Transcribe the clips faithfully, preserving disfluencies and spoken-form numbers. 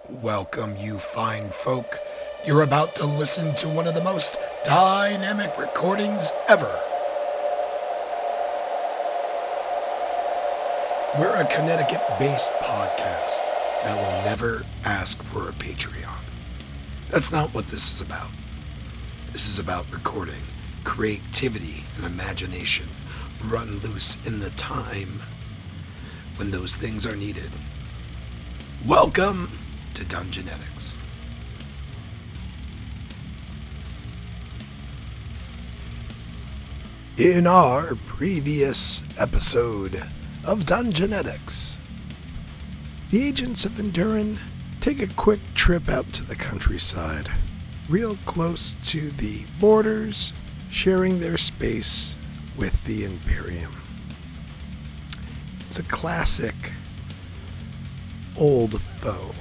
Welcome, you fine folk. You're about to listen to one of the most dynamic recordings ever. We're a Connecticut-based podcast that will never ask for a Patreon. That's not what this is about. This is about recording, creativity, and imagination run loose in the time when those things are needed. Welcome to Dungeonetics. In our previous episode of Dungeonetics, the agents of Endurin take a quick trip out to the countryside, real close to the borders, sharing their space with the Imperium. It's a classic old foe,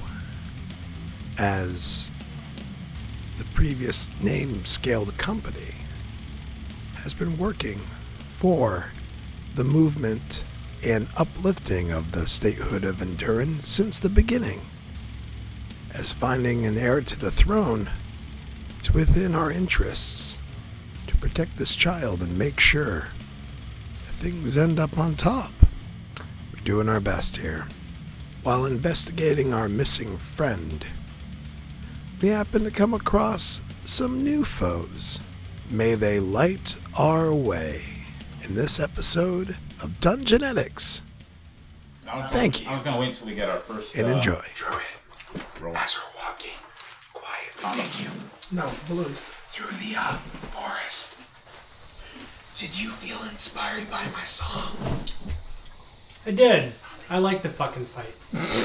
as the previous name-scaled company has been working for the movement and uplifting of the statehood of Endurin since the beginning. As finding an heir to the throne, it's within our interests to protect this child and make sure that things end up on top. We're doing our best here. While investigating our missing friend, we happen to come across some new foes. May they light our way in this episode of Dungeonetics. Thank you. I was going to wait until we get our first... And uh, enjoy. Druid. Roll. As we're walking quietly, thank you. No, balloons. Through the uh, forest. Did you feel inspired by my song? I did. I like to fucking fight.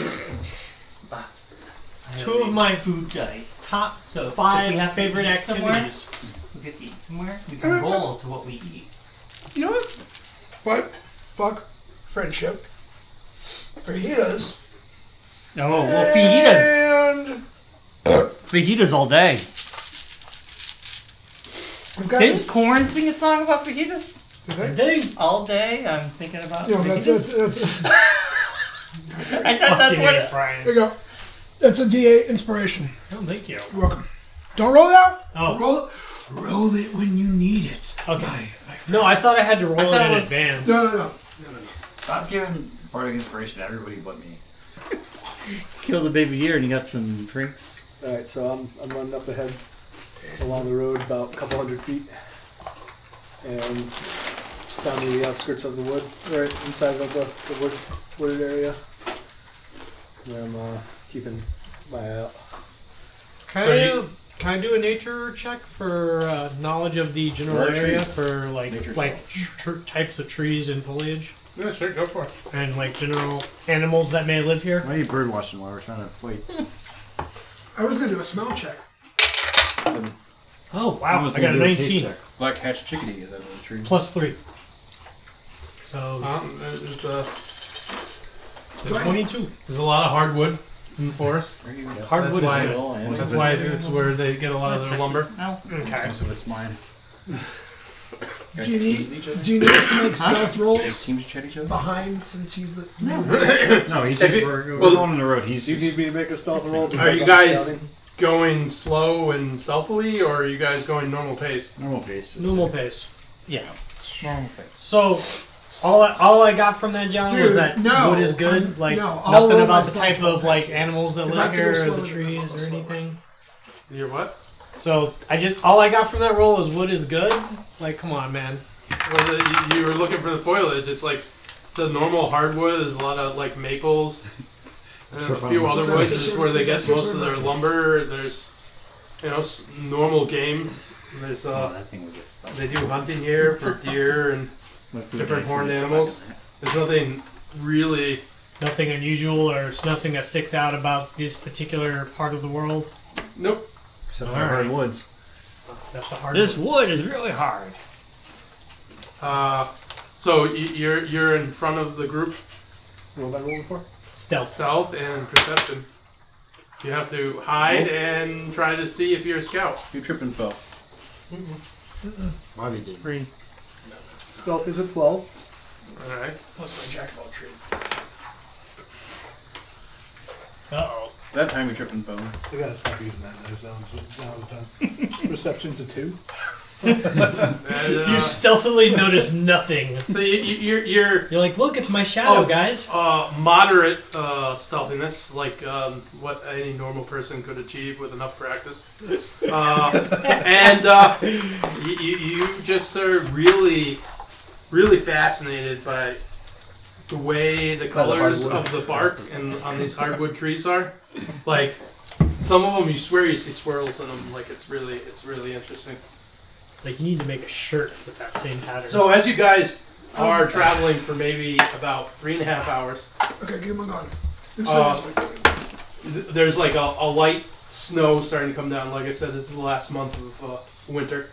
Two of my food dice. top So five if we have to favorite eat somewhere, activities. we have to eat somewhere, we can roll to what we eat. You know what? What? Fuck friendship. Fajitas. Oh, well, fajitas. And Fajitas all day. we've got Didn't this. Korn sing a song about fajitas? Okay. Dang. All day, I'm thinking about No, fajitas. that's, that's, that's, I thought that's Fucking what A, it... Brian. there you go. That's a D eight inspiration. Oh, thank you. You're welcome. Don't roll it out. Oh. Roll it. Roll it when you need it. Okay. My, my friend. No, I thought I had to roll I it thought in it was- advance. No, no, no. no, no, no. Stop giving bardic inspiration to everybody but me. Killed a baby deer and you got some drinks. Alright, so I'm, I'm running up ahead along the road about a couple hundred feet. And just down to the outskirts of the wood, right inside of the, the wood, wooded area. And I'm uh, keeping my eye out. Can, So I, you- can I do a nature check for uh, knowledge of the general Where are area trees? for like Nature like tr- types of trees and foliage Yeah, sure, go for it. and like general animals that may live here? Why are you bird watching while we're trying to fight? I was going to do a smell check. Oh wow! I got a nineteen Black hatch chickadee is that the tree? plus three. So Um, there's, uh, there's twenty-two. there's a lot of hardwood in the forest. Hardwood That's is why- good. That's why it's where they get a lot of their lumber. Okay. So it's mine. Guys Do you tease need, each other? do you need us to make stealth You rolls teams chat each other? behind since he's the... No, he's If just, it- we're, well- we're going on the road. He's Do you just, need me to make a stealth roll? Are because you I'm guys scouting? going slow and stealthily, or are you guys going normal pace? normal pace. I'd Normal say. pace. Yeah. Normal pace. So, all I, all I got from that, John, was Dude, that no, wood is good. I'm- like no, I'll nothing roll about the my type stealth of roll. like animals that If I live can do here, or slower, the then I'll trees, go or slower. anything. You're what? So I just all I got from that roll is wood is good. Like, come on, man. Was it, you, you were looking for the foliage. It's like it's a normal hardwood. There's a lot of like maples and Sure, a few probably. other Is that woods. some This is sort where of- they is that get some most sort of of their reference? lumber. There's you know s- normal game. There's Oh, uh, that thing would get stuck. they do hunting here for deer and different horned animals. There's nothing really. Nothing unusual or s- nothing that sticks out about this particular part of the world. Nope. Except All for right. hard woods. That's the hard. This ones. wood is really hard. Uh, so y- you're you're in front of the group, What am I rolling for? Stealth. stealth and perception. You have to hide and try to see if you're a scout. You trip and fell. Bobby did. Green. Stealth is a twelve. All right. Plus my jack of all trades. Uh oh. That time we tripped and fell. I gotta stop using that dice. That one's, that one's done. Perception's a two. And, uh, You stealthily notice nothing. so you, you, you're you're You're like, look, it's my shadow, Oh, guys. uh, moderate uh, stealthiness, like um, what any normal person could achieve with enough practice. Uh, and uh, you, you, you just are really, really fascinated by the way the colors hardwood. of the bark and on these hardwood trees are. Like some of them, you swear you see swirls in them. Like it's really, it's really interesting. Like, you need to make a shirt with that same pattern. So as you guys are traveling for maybe about three and a half hours. Okay, give him a gun. Uh, th- there's like a, a light snow starting to come down. Like I said, this is the last month of uh, winter.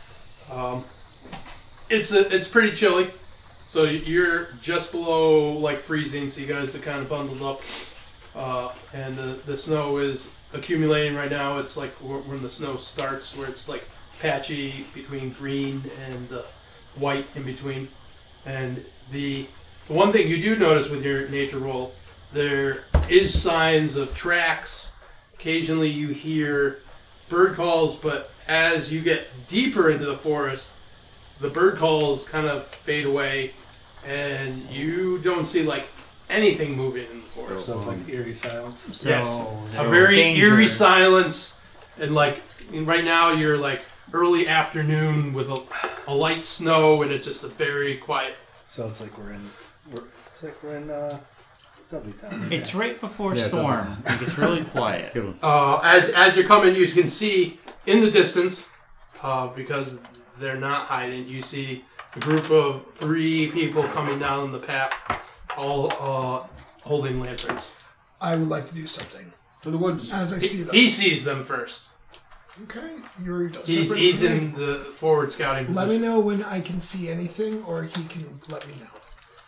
Um, it's a, it's pretty chilly, so you're just below like freezing. So you guys are kind of bundled up, uh, and the the snow is accumulating right now. It's like wh- when the snow starts, where it's like patchy between green and uh, white in between. And the, the one thing you do notice with your nature roll, there is signs of tracks. Occasionally you hear bird calls, but as you get deeper into the forest, the bird calls kind of fade away, and you don't see like anything moving in the forest. So it's like eerie silence. So Yes. A there's very danger. eerie silence, and like and right now you're like early afternoon with a, a light snow, and it's just a very quiet. So it's like we're in. We're, it's like we're in uh, Dudley Town. It's right before Yeah, storm. Like it's really quiet. Good one. Uh, as as you're coming, you can see in the distance, uh, because they're not hiding. You see a group of three people coming down the path, all uh, holding lanterns. I would like to do something. To the woods. As I He, see them. he sees them first. Okay, you're He's separate he's from me. in the forward scouting Let me position. know when I can see anything, or he can let me know.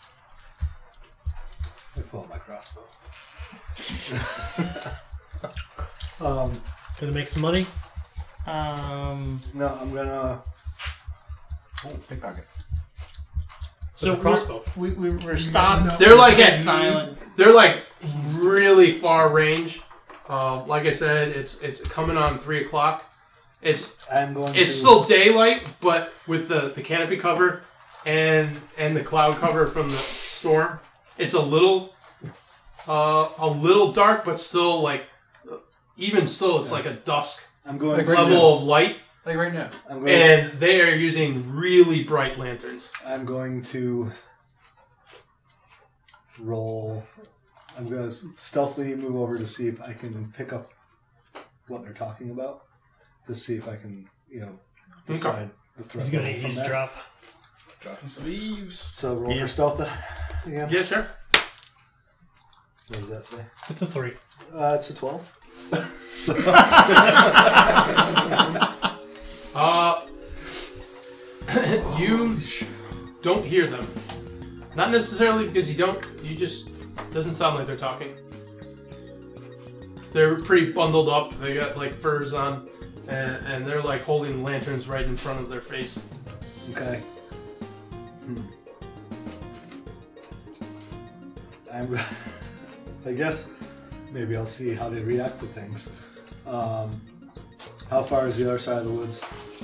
I pull out my crossbow. um, Gonna make some money? Um. no, I'm gonna. Oh, pickpocket. So So crossbow. we we we're stopped. No. They're like Get at silent. They're like really far range. Uh, like I said, it's it's coming on three o'clock. It's I'm going. it's to, still daylight, but with the, the canopy cover and and the cloud cover from the storm, it's a little uh, a little dark, but still like even still, it's like a dusk I'm going. Like to, right level of light, Like right now. I'm going. and they are using really bright lanterns. I'm going to roll. I'm going to stealthily move over to see if I can pick up what they're talking about. To see if I can, you know, decide the threat He's gonna level from there. eavesdrop. Dropping some leaves. So roll Yeah. for stealth again. Yeah, sure. What does that say? It's a three. Uh, it's a twelve. so, Uh, you don't hear them. Not necessarily because you don't. You just doesn't sound like they're talking. They're pretty bundled up. They got like furs on, and, and they're like holding lanterns right in front of their face. okay. Hmm. I'm. I guess maybe I'll see how they react to things. Um, how far is the other side of the woods?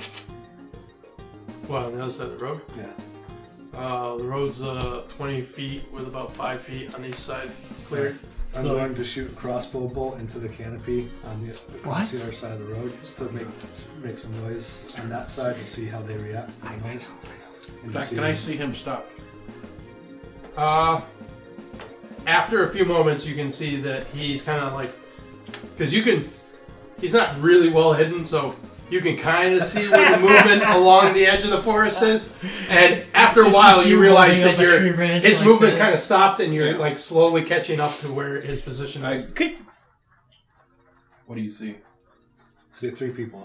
Well, on the other side of the road. Yeah. Uh, the road's uh, twenty feet with about five feet on each side cleared. I'm So- going to shoot a crossbow bolt into the canopy on the across the What? other side of the road, just to make make some noise on that side to see how they react to the noise. And to Can I see him stop? Uh, after a few moments, you can see that he's kind of like, because you can, he's not really well hidden, so you can kind of see where the movement along the edge of the forest is. And after a This while, is you you realize holding that up a your tree branch his like movement this. kind of stopped, and you're Yeah. like slowly catching up to where his position I, is. what do you see? See three people.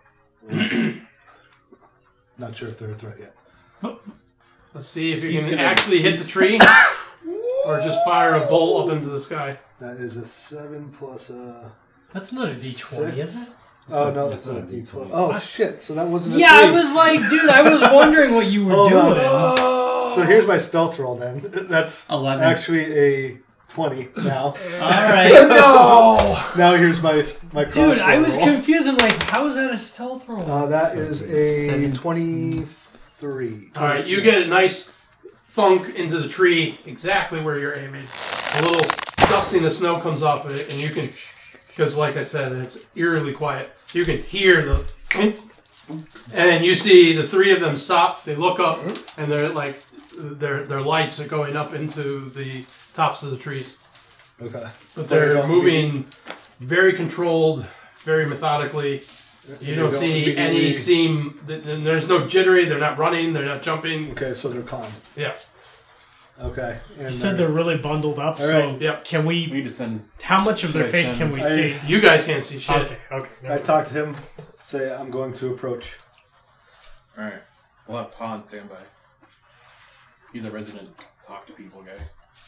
Not sure if they're a threat yet. Let's see if you Skeet's can gonna- actually hit the tree, or just fire a bolt up into the sky. That is a seven plus a. That's not a D twenty, is it? Oh no, That's that's not a not a D D twelve. twenty. Oh shit! So that wasn't. A Yeah, I three. was like, dude, I was wondering what you were Hold on. doing. So here's my stealth roll then. That's Eleven. actually a twenty now. All right. No! Now here's my my crossbow Dude, I was roll. confused. I'm like, how is that a stealth roll? Uh, that is a twenty-three. All right, you get a nice thunk into the tree exactly where you're aiming. A little dusting of snow comes off of it, and you can, because like I said, it's eerily quiet. You can hear the, thunk, and you see the three of them stop. They look up, and they're like, their their lights are going up into the tops of the trees. Okay. But They're they're going moving very controlled, very methodically. You They're don't going see any immediately- seem. th- th- There's no jittery. They're not running. They're not jumping. Okay, so they're calm. Yeah. Okay. And You said they're really bundled up, All so right. Yep. can We we... need to send. How much of their Should I face send- can we I- see? You guys can't see shit. Okay, okay. I never talked to him. Say I'm going to approach. All right. We'll have Pod stand by. He's a resident talk to people guy.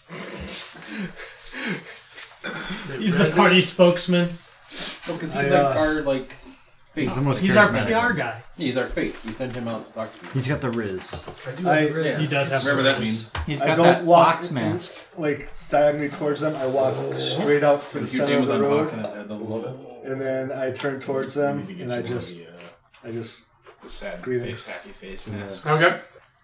mind. He's the party spokesman. No, because he's I, like uh, our like face. He's the most He's our charismatic. P R guy. He's our face. We send him out to talk to people. He's got the Riz. I do I- have the Yeah. He does have Whatever some that riz. means. He's I got don't that walk fox mask. like diagonally towards them. I walk straight out to the If your center name of was the on road, Fox in his head, they'll love it. and then I turn towards them, Maybe get and I you one of just, the, uh, I just. the sad Greetings. face, happy face mask. Okay.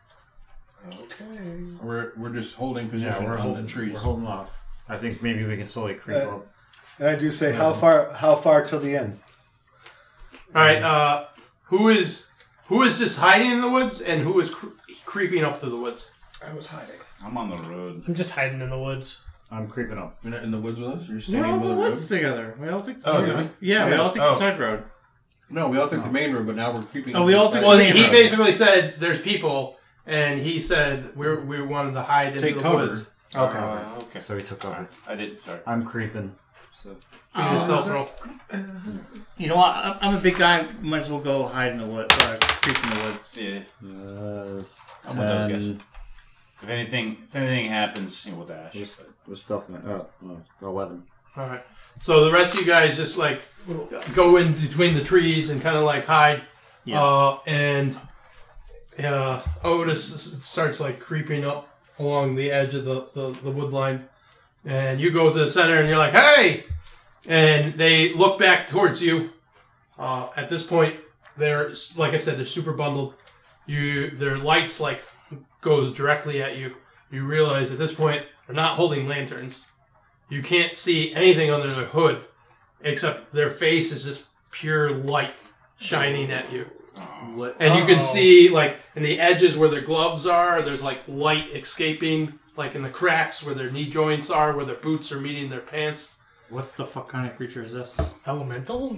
Okay. We're we're just holding position Yeah, we're on holding, the trees. we're holding off. I think maybe we can slowly creep Uh, up. And I do say, how far? How far till the end? All right. Uh, who is who is just hiding in the woods, and who is cre- creeping up to the woods? I was hiding. I'm on the road. I'm just hiding in the woods. I'm creeping up. You're not in the woods with us. You're We're standing all in in the the road. woods together. We all took the Oh, side did road. we? Yeah, we Yeah. all took Oh. the side road. No, we all took the main road, but now we're creeping. Oh, up we the all side. took Well, the he main road. basically said there's people, and he said we we wanted to hide into Take the cover. woods. Okay. Uh, okay. So we took over. I did. Sorry. I'm creeping. So You can stealth roll. You know what? I'm, I'm a big guy. Might as well go hide in the woods. Uh, creep in the woods. Yeah. yes. I'm with those guys. ten. If anything, if anything happens, you know, we'll dash. What's, what's stealth? man? Oh, oh, eleven. All right. So the rest of you guys just like go in between the trees and kind of like hide. Yeah. Uh, and uh, Otis s- starts like creeping up along the edge of the, the, the wood line. And you go to the center and you're like, hey! And they look back towards you. Uh, at this point, they're, like I said, they're super bundled. You, their lights like goes directly at you. You realize at this point they're not holding lanterns. You can't see anything under their hood except their face is just pure light shining at you. What? And you can Uh-oh. see, like, in the edges where their gloves are, there's, like, light escaping, like, in the cracks where their knee joints are, where their boots are meeting their pants. What the fuck kind of creature is this? Elemental?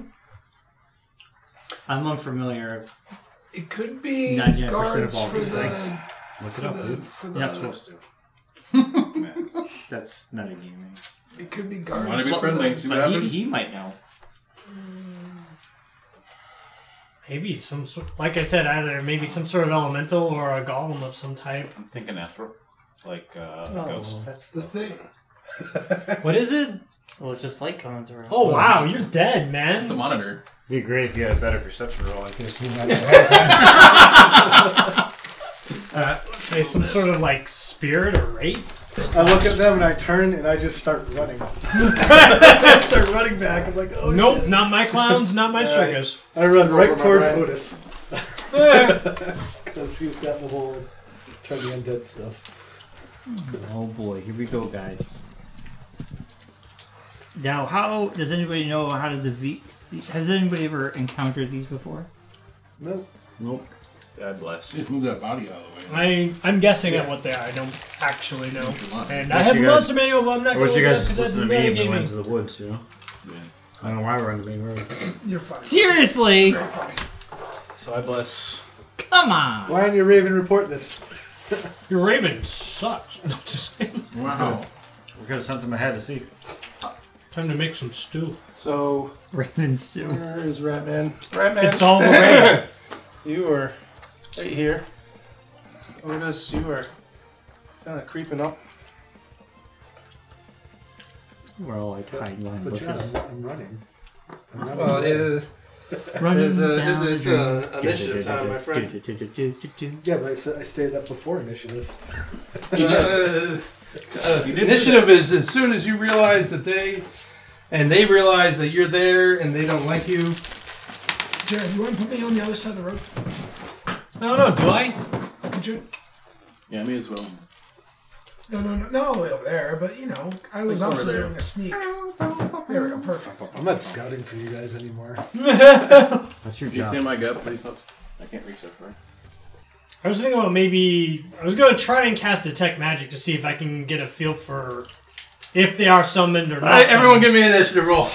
I'm unfamiliar. It could be ninety-nine percent of guards all for these the, things. Look for it up, the, dude. for You're the, not supposed to. That's not a gaming. It could be Want guards. to be friendly? See what But he, happens. he might know. Maybe some sort... Like I said, either maybe some sort of elemental or a golem of some type. I'm thinking Ethril, like uh, Oh, ghost. that's the thing. What is it? Well, it's just light coming through. Oh, wow, you're dead, man. It's a monitor. It'd be great if you had a better perception roll. I could have seen that ahead of time. Uh, let's say some sort of, like, spirit or wraith? I look at them and I turn and I just start running. I start running back. I'm like, oh Nope, shit. not my clowns, not my circus. I run right over my towards right. Otis because he's got the whole turn the undead stuff. Oh boy, here we go, guys. Now, how does anybody know how to defeat? Has anybody ever encountered these before? Nope. Nope. God bless. Just move that body out of the way. I, I'm guessing at what they are. I don't actually know. What you want. And What I have a you guys- monster manual, but I'm not I going wish to you look it up guys because that's listened to me and then went metagaming. to the woods, you know? Yeah. I don't know why we're on the main road. You're fine. Seriously? Very funny. So I bless. Come on! Why aren't you Raven report this? Your raven sucks. No, just kidding. Wow. We could have sent them ahead to see. Time to make some stew. So, Raven stew. where is Ratman? Ratman, It's all the raven. you are right here. Otis, you are kind of creeping up. We're all like hiding behind But yeah, bushes. I'm, I'm running. I'm running Well, away. it, Running It's, a, down it's, it's the a initiative time, my friend. Yeah, but I, said, I stated that before initiative. Uh, uh, initiative is as soon as you realize that they, and they realize that you're there and they don't like you. Jared, you want to put me on the other side of the road? I don't know, do I? Could you? Yeah, me as well. No, no, no, not all the way over there, but you know, I was Like over also there. doing a sneak. There we go, perfect. I'm not scouting for you guys anymore. That's your Can you job. stand my gut, please? I can't reach that far. I was thinking about maybe I was gonna try and cast detect magic to see if I can get a feel for if they are summoned or not. Alright, everyone summoned. give me an initiative roll.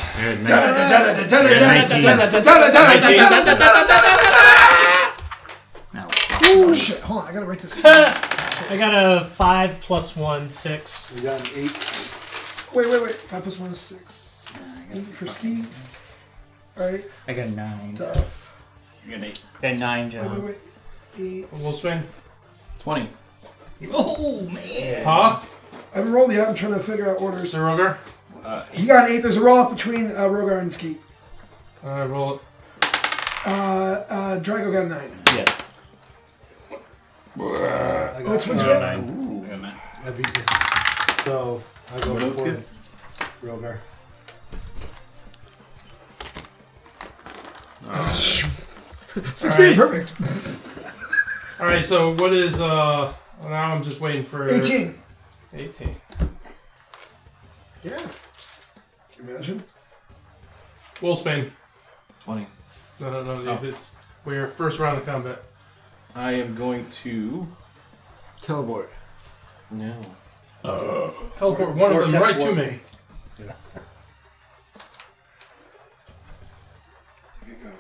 Oh shit, hold on, I gotta write this down. I got a five plus one, six. We got an eight. Wait, wait, wait. Five plus one is six. Eight for ski. Alright, I got nine. tough. You got an eight. Got nine, Wait, wait, John. wait. Eight. We'll swing. twenty. Oh man. Huh? I haven't rolled yet, I'm trying to figure out orders. Sir Roger? Uh, He got an eight, there's a roll up between uh, Rogar and Ski. Alright, roll it. Uh, uh, Drago got a nine. Yes. I got What's what'd you uh, get? Ooh. Yeah, man. I beat you. So I go What else before good? Rogar. sixteen, Alright. perfect. Alright, so what is, uh, now I'm just waiting for... eighteen. eighteen. Yeah. Can you imagine? Wolfsbane. twenty. No, no, no, Oh. it's, we're first round of combat. I am going to. Teleport. No. Teleport one of them Vortex right to warp me. me. Here you go.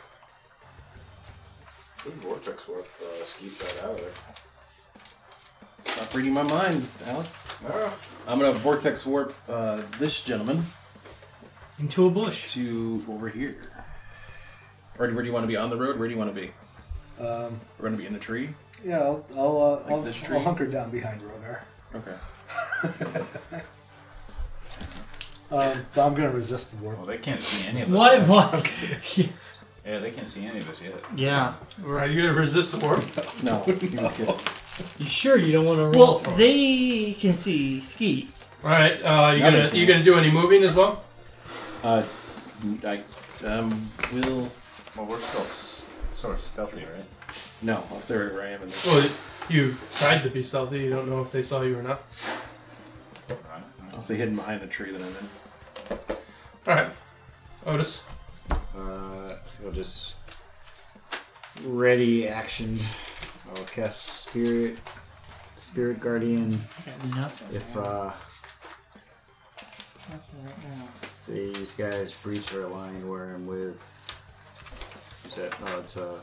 Good vortex warp. Uh, skeep that out of there. Stop reading my mind, Alan. Ah. I'm gonna vortex warp uh, this gentleman Into a bush. to over here. Or where do you want to be? On the road? Where do you want to be? Um, We're gonna be in a tree. yeah, I'll I'll, uh, Like I'll, this tree? I'll hunker down behind Rogar. Okay. Um, but I'm gonna resist the warp. Well, they can't see any of us. What? yet. What? Yeah, they can't see any of us yet. Yeah. Right, you gonna resist the warp? No, he was kidding. You sure you don't want to roll? Well, for it? they can see Skeet. Alright, uh, you Now they gonna can. you gonna do any moving as well? Uh, I um will. Well, we're still s- sort of stealthy, right? No, I'll stay where I am. In the, Well, you tried to be stealthy. You don't know if they saw you or not. Right. I'll stay hidden behind the tree that I'm in. Alright, Otis. Uh, I think I'll just ready action. I'll cast Spirit, Spirit Guardian. I got nothing. If uh, Nothing right now. these guys breach or align where I'm with. Who's that? No, it's uh.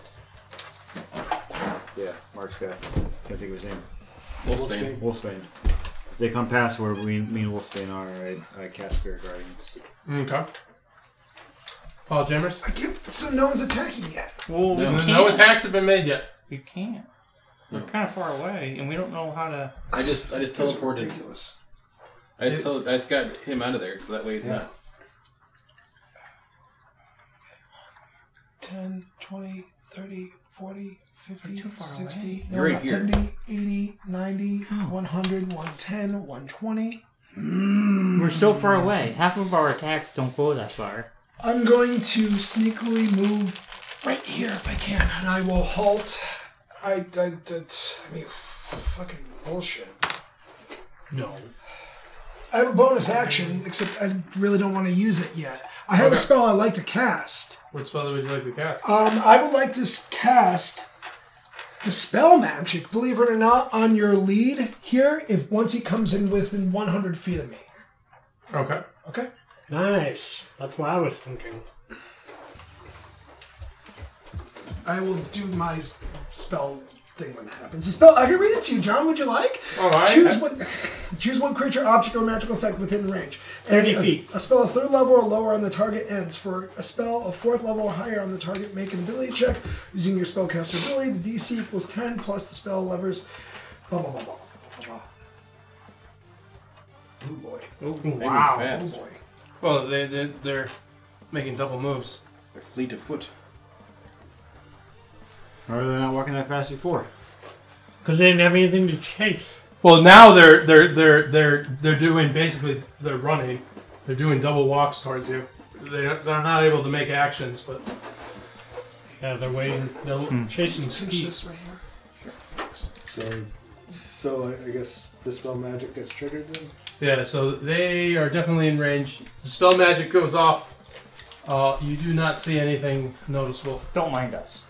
Yeah, Mark's guy. Can't think of his name. Wolfsbane. Wolfsbane. If they come past where we, me and Wolfsbane are, I, I cast Spirit Guardians. Okay. Paul Jammers. I can't, so no one's attacking yet. Well, No. we No, can't. no attacks have been made yet. You can't. They're No. kind of far away, and we don't know how to. I just I just That's teleported. ridiculous. I just tele- I just got him out of there, so that way he's Yeah. not. ten, twenty, thirty, forty, fifty, Too far sixty, You're no, right not here. seventy, eighty, ninety, one hundred, one ten, one twenty. We're so far away. Half of our attacks don't go that far. I'm going to sneakily move right here if I can, and I will halt. I, I, that's, I mean, fucking bullshit. No. I have a bonus action, except I really don't want to use it yet. I have Okay. a spell I like to cast. Which spell would you like to cast? Um, I would like to s- cast Dispel Magic, believe it or not, on your lead here, if once he comes in within one hundred feet of me. Okay. Okay? Nice. That's what I was thinking. I will do my s- spell thing when that happens. The spell, I can read it to you, John. Would you like? All right. Choose one. Choose one creature, object, or magical effect within range. thirty a, feet. A spell of third level or lower on the target ends. For a spell of fourth level or higher on the target, make an ability check using your spellcaster ability. The D C equals ten plus the spell levers. Blah blah blah blah blah blah blah. Oh boy. Maybe Wow. Oh fast. boy. Well, they, they they're making double moves. They're fleet of foot. Why are they not walking that fast before? Because they didn't have anything to chase. Well, now they're they're they're they're they're doing basically they're running. They're doing double walks towards you. They don't, they're not able to make actions, but Yeah, they're waiting. They're Hmm. chasing Skeet. This right here. So, so I, I guess dispel magic gets triggered then. yeah. So they are definitely in range. The spell magic goes off. Uh, you do not see anything noticeable. Don't mind us.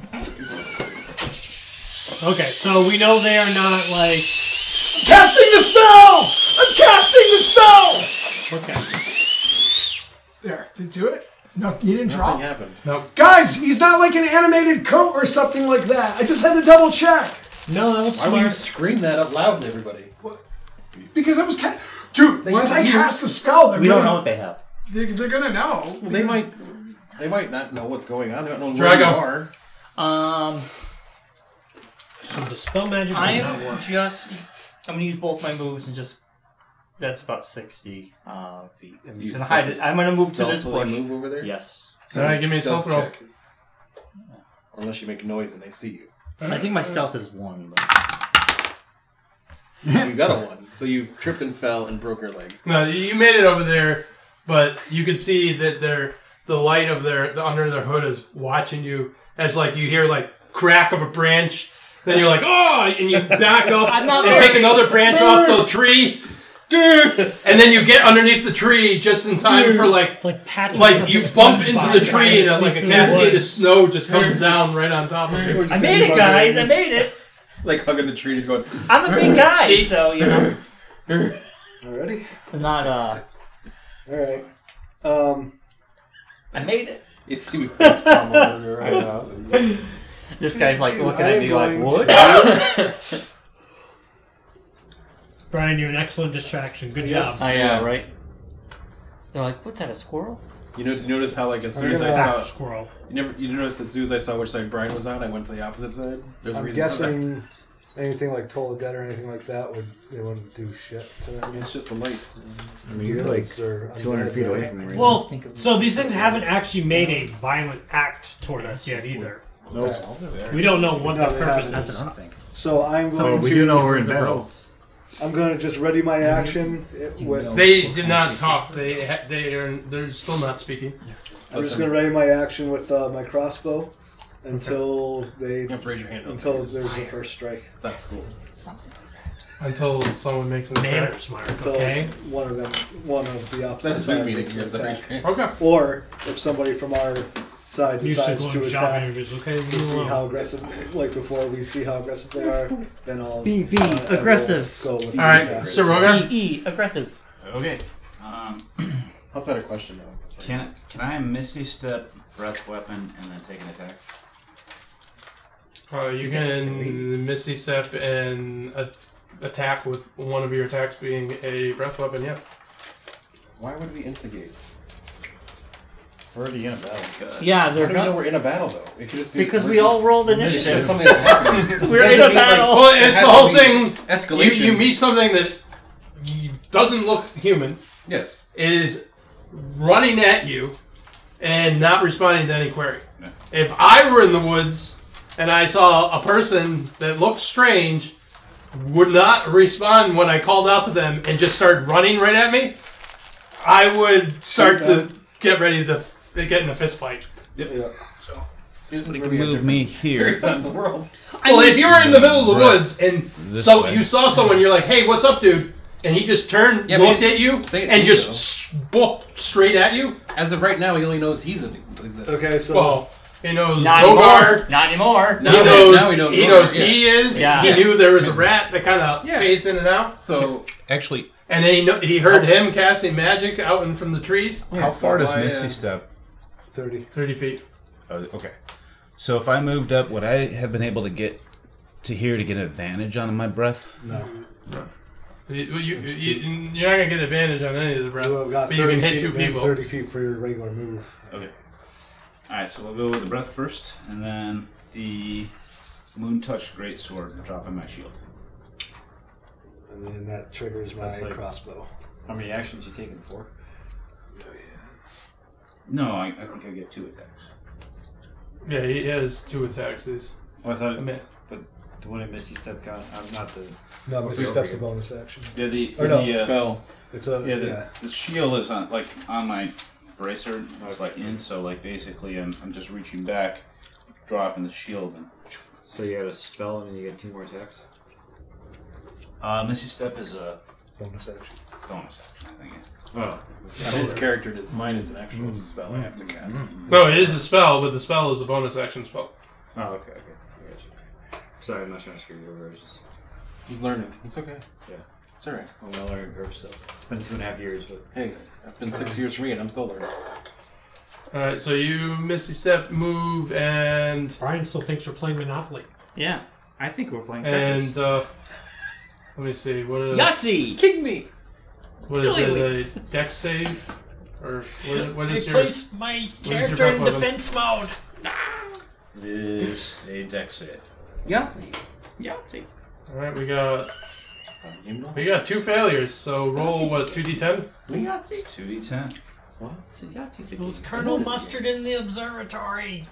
Okay, so we know they are not like. Casting the spell! I'm casting the spell! Okay. There, did it do it? No, you didn't drop. Nothing happened. No. Guys, he's not like an animated coat or something like that. I just had to double check. No, that was Why would you smart. scream that out loud to everybody? Because I was ca- Dude, They once have I ears. cast the spell, they're We gonna don't know what they have. They're, they're gonna know. Well, they because- might. They might not know what's going on. They don't know Drago. where you are. Um, So the spell magic I did not am work. just. I'm gonna use both my moves and just. That's about sixty uh, feet. I'm, You just gonna hide it. I'm gonna move to this stealthily bush. Move over there. Yes. All right, give me a stealth roll. check. Unless you make noise and they see you. I think my stealth is one. But... You got a one, so you tripped and fell and broke your leg. No, you made it over there, but you could see that their the light of their the under their hood is watching you as like you hear like crack of a branch. Then you're like, oh, and you back up I'm not and take another branch off the tree. And then you get underneath the tree just in time for like It's like Patrick like from you bump SpongeBob into the trying tree to and like a sneak through the cascade of woods. snow just comes down right on top of you. I made it, guys. I made it. Like hugging the tree and he's going. I'm a big guy, See? so you know, Already? not uh. All right. Um, I made it. You see me face palm over right now. This guy's like looking I at am me like, going what? to- Brian, you're an excellent distraction. Good Yes. job. I yeah, right. They're like, what's that? A squirrel? You know, you notice how like as soon I'm as I gonna- saw, Fact squirrel. you never, you noticed as soon as I saw which side Brian was on, I went to the opposite side. There's a I'm reason for that. guessing anything like Toll of Dead or anything like that would they wouldn't do shit to them. It's just the light. I mean, you're like Humans are two hundred undead, feet away right? from me right Well, think of- so these things haven't actually made a violent act toward us yet either. No, We don't know what No, the they purpose haven't. is. something. So I'm So going we to. do know we're in battle. I'm going to just ready my action it- with. They did not talk. They ha- they are they're still not speaking. I'm just going to ready my action with uh, my crossbow until they You have to raise your hand. until there's a first strike. It's not slow. Something. Until someone makes an attack. Manners, Mark, Until okay? one of them, one of the opposite That's Zoom side meeting. makes You an have to raise attack. your hand. Okay. Or if somebody from our side You should decides go to and shopping attack interviews, okay? to Leave me see alone. how aggressive, like before we see how aggressive they are, then I'll B, B, uh, I will aggressive. Go with All the right, attack. Sir Rogar. E E aggressive. Okay. Um, Outside a question though. can can I Misty Step, breath weapon, and then take an attack? Uh, you can Misty Step and a- attack with one of your attacks being a breath weapon. Yes. Why would we instigate? We're already in a battle. Yeah, How they're do we know not we're in a battle though? It could just be because we're we just- all rolled It's initiative. just something that's happening. We're It in doesn't a mean, like, battle. Well, it it's has the to whole be thing. You, Escalation. you meet something that y- doesn't look human, Yes. is running at you, and not responding to any query. No. If I were in the woods and I saw a person that looked strange, would not respond when I called out to them, and just started running right at me, I would start to get ready to f- get in a fist fight. Yeah. Somebody can move me here. It's on the world. Well, if you were in the middle of the Right. woods and This so way. you saw someone, you're like, "Hey, what's up, dude?" And he just turned, Yeah, but looked it- at you, say it to and me, just though. s- booked straight at you. As of right now, he only knows he's in exists. Okay, so Well, he knows Not Rogar. anymore. Not anymore. He Now- knows. now he knows he Rogar, knows yeah. he is. Yeah. He Yeah. knew there was a rat that kind of Yeah. phased in and out. So Actually, And then he kno- he heard him casting magic out in from the trees, how so far does why, Misty uh, Step? thirty. thirty feet. Oh, okay. So if I moved up, would I have been able to get to here to get an advantage on my breath? No. You, you, you, you're not gonna get advantage on any of the breath, You have got but you thirty can hit feet, two then people. thirty feet for your regular move. Okay. All right, so we'll go with the breath first, and then the Moon Touch Greatsword and drop in my shield. And then that triggers my That's like- crossbow. How many actions you taking for? No, I, I think I get two attacks. Yeah, he has two attacks. He's, Oh, I thought, I mean, but the one at Misty Step count. I'm not the. No, Misty Okay. Step's a bonus action. Yeah, the, Or no. the uh, Spell. It's a yeah, the, yeah. the shield is on like on my bracer. It's like in, so like basically I'm I'm just reaching back, dropping the shield, and So you got a spell and then you get two more attacks. uh, Misty Step is a bonus action. bonus action, I think. Oh. His character does. Mine is an actual spell I have to cast. no, it is a spell, but the spell is a bonus action spell. Oh, okay, okay. I got you. Sorry, I'm not trying to screw you over. I was just. He's learning. It's okay. Yeah. It's alright. I'm on a learning curve still. It's been two and a half years, but. Hey, it's been six years for me and I'm still learning. All right, so you Misty Step, move, and Brian still thinks we're playing Monopoly. Yeah, I think we're playing checkers. and uh, let me see. What is Yahtzee! King me! what is Tiddlywinks. it? A dex save, or what, what I is your? place my is your character in buff weapon? defense mode. It is a dex save. Yahtzee! Yahtzee! All right, we got It's not a game though. we got two failures. So roll what two d ten. Yahtzee! Two d ten. What? It's a Yahtzee. It was Colonel Mustard in the observatory.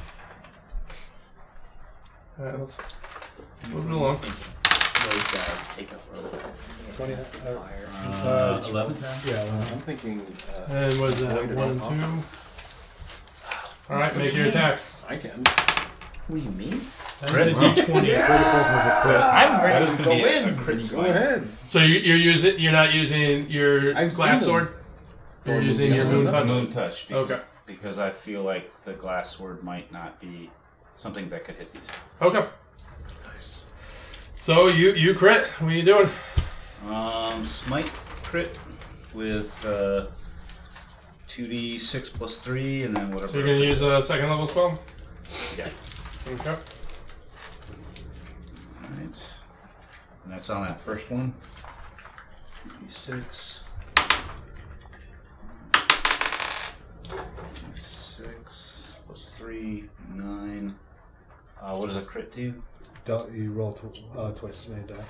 All right, let's move it along. Road guys take up road guys. Twenty. Cast Uh, fire. Uh, Eleven. yeah. well, I'm thinking. Uh, And what is that? Void or One and awesome. two. All right, make your attacks. I can. What do you mean? That is a D twenty. I'm ready to go Yeah, a in. crit Go smite. ahead. So you, you're using you're not using your I've glass seen them. sword. You're Or using moving your on. moon That's touch. Moon touch. Because, Okay. Because I feel like the glass sword might not be something that could hit these. Okay. Nice. So you you crit. What are you doing? Um, smite crit with uh, two d six plus three, and then whatever. So you're gonna use a second level spell. Yeah. Okay. Alright. And that's on that first one. two d six. six plus three, nine. Uh, what does a crit do? Don't you roll tw- uh, twice as many die.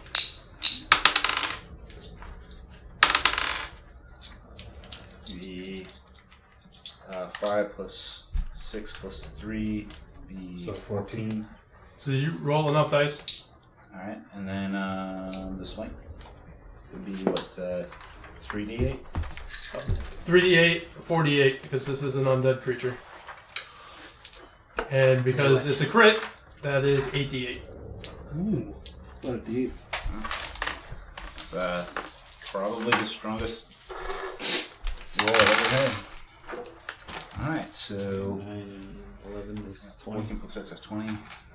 The uh, five plus six plus three be So fourteen. So did you roll enough dice? Alright, and then um, the smite would be what, uh, three d eight? three d eight, four d eight, because this is an undead creature. And because it's a crit, that is eight d eight. Ooh. What a D. It's uh, probably the strongest roll I've ever had. Alright, so Nine, eleven is twenty. fourteen plus six is twenty.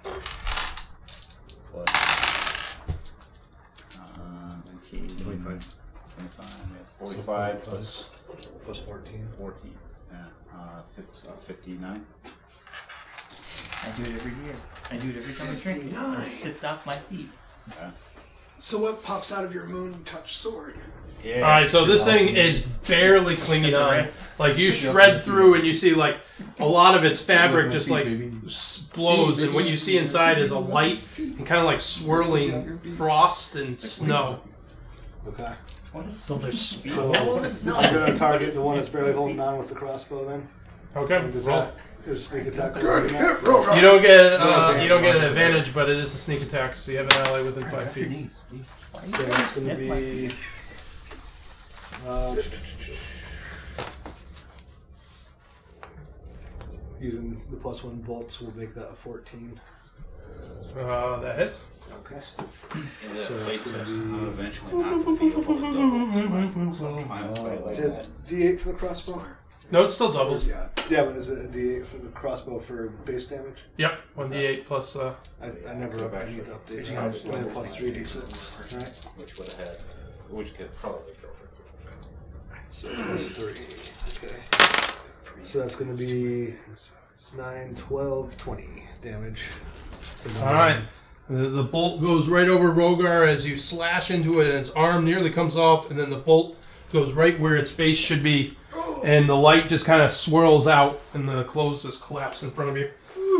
Plus uh, nineteen, twenty-five. twenty-five, yeah, forty-five plus Plus fourteen. fourteen. Yeah, uh, fifty, uh, fifty-nine. I do it every year. I do it every time I drink. I sit off my feet. Okay. So what pops out of your moon touch sword? Yeah. Alright, so this thing is barely clinging on. Like you shred through and you see like a lot of its fabric just like explodes, and what you see inside is a light and kind of like swirling frost and snow. Okay. What is So there's So no. I'm gonna target the one that's barely holding on with the crossbow. Then. Okay, Does roll. that is sneak attack? Good. Yeah. You don't get uh, you don't get an advantage, but it is a sneak attack, so you have an ally within five feet. So that's gonna be. Uh, using the plus one bolts will make that a fourteen. Uh, that hits. Okay. In the So play it's gonna test, be- I'm eventually not going to be able to double smite, so I'm trying to play like Is that. it D eight for the crossbow? No, it still doubles. Yeah. Yeah, but is it a D eight for the crossbow for base damage? Yep, one d eight plus. Uh, I, I never I need to update that. Only plus three d six. Right. Which would have had, which could probably kill her. So plus three. Okay. So that's going to be nine, twelve, twenty damage. all right, the, the bolt goes right over Rogar as you slash into it, and its arm nearly comes off, and then the bolt goes right where its face should be, and the light just kind of swirls out, and the clothes just collapse in front of you.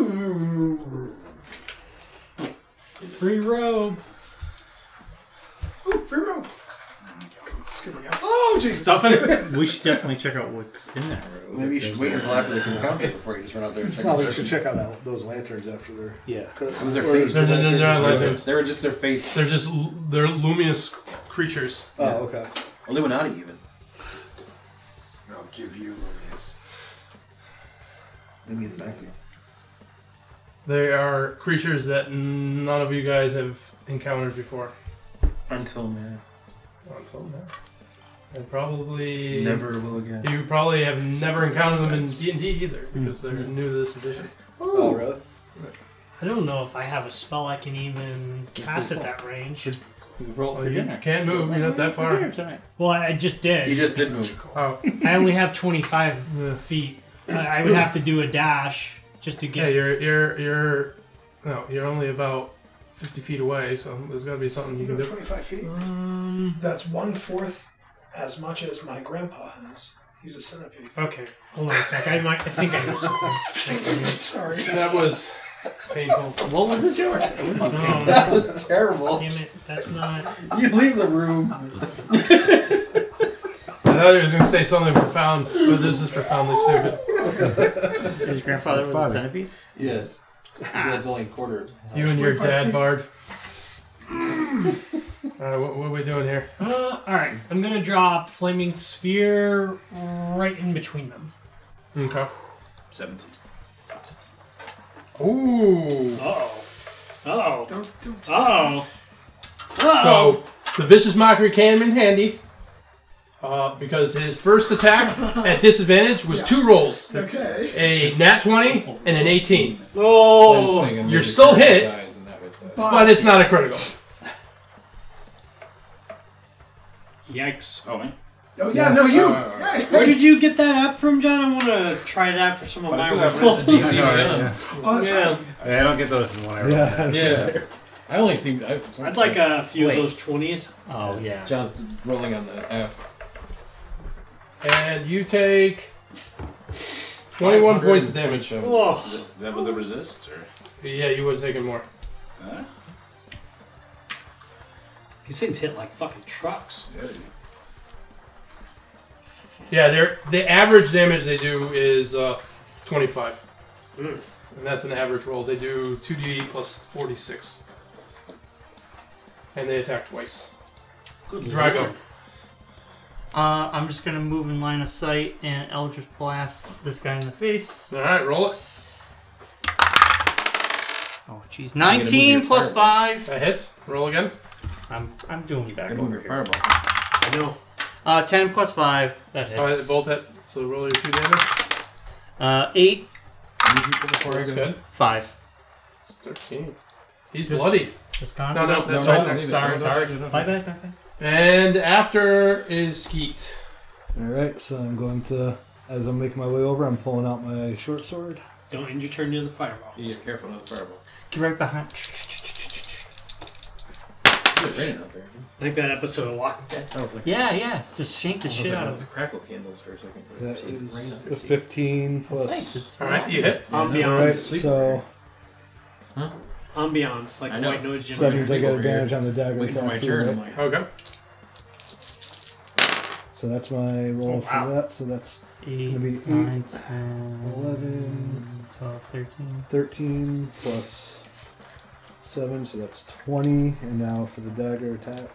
Free robe. Ooh, free room. Skipping out. Oh Oh, Jesus. Stuffing? We should definitely check out what's in that room. Maybe you should wait until after the encounter before you just run out there and check. Probably the should search. check out that, those lanterns after they're. Yeah. It was their or face. is the They're- they're- they're lantern not just- lanterns. They were just their face. They're just l- they're luminous creatures. Oh, okay. Illuminati even. I'll give you Lumius. Maybe he's an actor. They are creatures that none of you guys have encountered before. Until now. Until now. And probably Never will again. You probably have never encountered them in D and D either, because they're new to this edition. Oh, really? I don't know if I have a spell I can even cast at that range. Roll Well, for you dinner. can't move. You're not that far. Well, I just did. He just did move. Oh, I only have twenty-five feet. I I would have to do a dash just to yeah. get. You're you're you're no. You're only about fifty feet away, so there's got to be something you You can know, do. twenty-five feet. Um, That's one fourth as much as my grandpa has. He's a centipede. okay, hold on a sec. I might. I think I know something. Sorry. That was painful. What was the joke? No, That was terrible. damn it. That's not. You leave the room. I thought he was going to say something profound, but this is profoundly stupid. His grandfather was a centipede? Yes. That's only a quarter. You and your dad, Bard. Alright, what, what are we doing here? Uh, all right. I'm gonna drop flaming sphere right in between them. Okay. seventeen. Ooh. Oh. Oh. Don't, don't. Oh. So, the Vicious Mockery came in handy. Uh, because his first attack at disadvantage was two rolls. Okay. A nat twenty and an eighteen. Oh. You're still hit, but it's not a critical. Yikes. Oh, man. Oh, yeah, no, you. Uh, Hey, Where hey. did you get that app from, John? I want to try that for some of my I rolls. D C Yeah. Oh, that's Yeah. right. Yeah, I don't get those in one area. Yeah. Yeah. I only seem. I, I'd like a few Wait. of those twenties. Oh, yeah. John's rolling on the app. And you take twenty-one points of damage. Oh, Is, it, is that with the resist? Or? Yeah, you would have taken more. Huh? these things hit like fucking trucks. Yeah. Yeah, they're, the average damage they do is uh, twenty-five. Mm. And that's an average roll. They do two d eight plus forty-six. And they attack twice. Good Drago. lord. Uh, I'm just gonna move in line of sight and Eldritch Blast this guy in the face. Alright, roll it. Oh, jeez. gonna move nineteen your plus fireball. five. That hits. Roll again. I'm I'm doing back Gotta move over your here. fireball. I know. Uh, ten plus five. That hits. Alright, they both hit. So roll your two damage. Uh, eight, That's good. five. thirteen. He's Just- bloody. Just gone. No, no, that's no, right no, there. no, Sorry, no, sorry. no, no, no. Bye, bye, bye, bye. And after is Skeet. Alright, so I'm going to, as I'm making my way over, I'm pulling out my short sword. Don't end your turn near the fireball. You get careful with the fireball. Get right behind. It's raining out there. I think that episode of Walking Dead. I was like, Yeah, yeah. Just shank the I was shit like, out I of was it. a crackle candles for a second. but That it's like rain is out a there. fifteen plus. Nice. It's Alright, you hit. Ambiance. Alright, so Ambiance, like I know. white noise so that generator. means I get over here, advantage on the dagger Waiting for my attack too, turn. right? I'm like, Okay. So that's my roll Oh, wow. for that. So that's eight, gonna be eight, nine, ten, eleven, twelve, thirteen. thirteen plus seven, so that's twenty. And now for the dagger attack,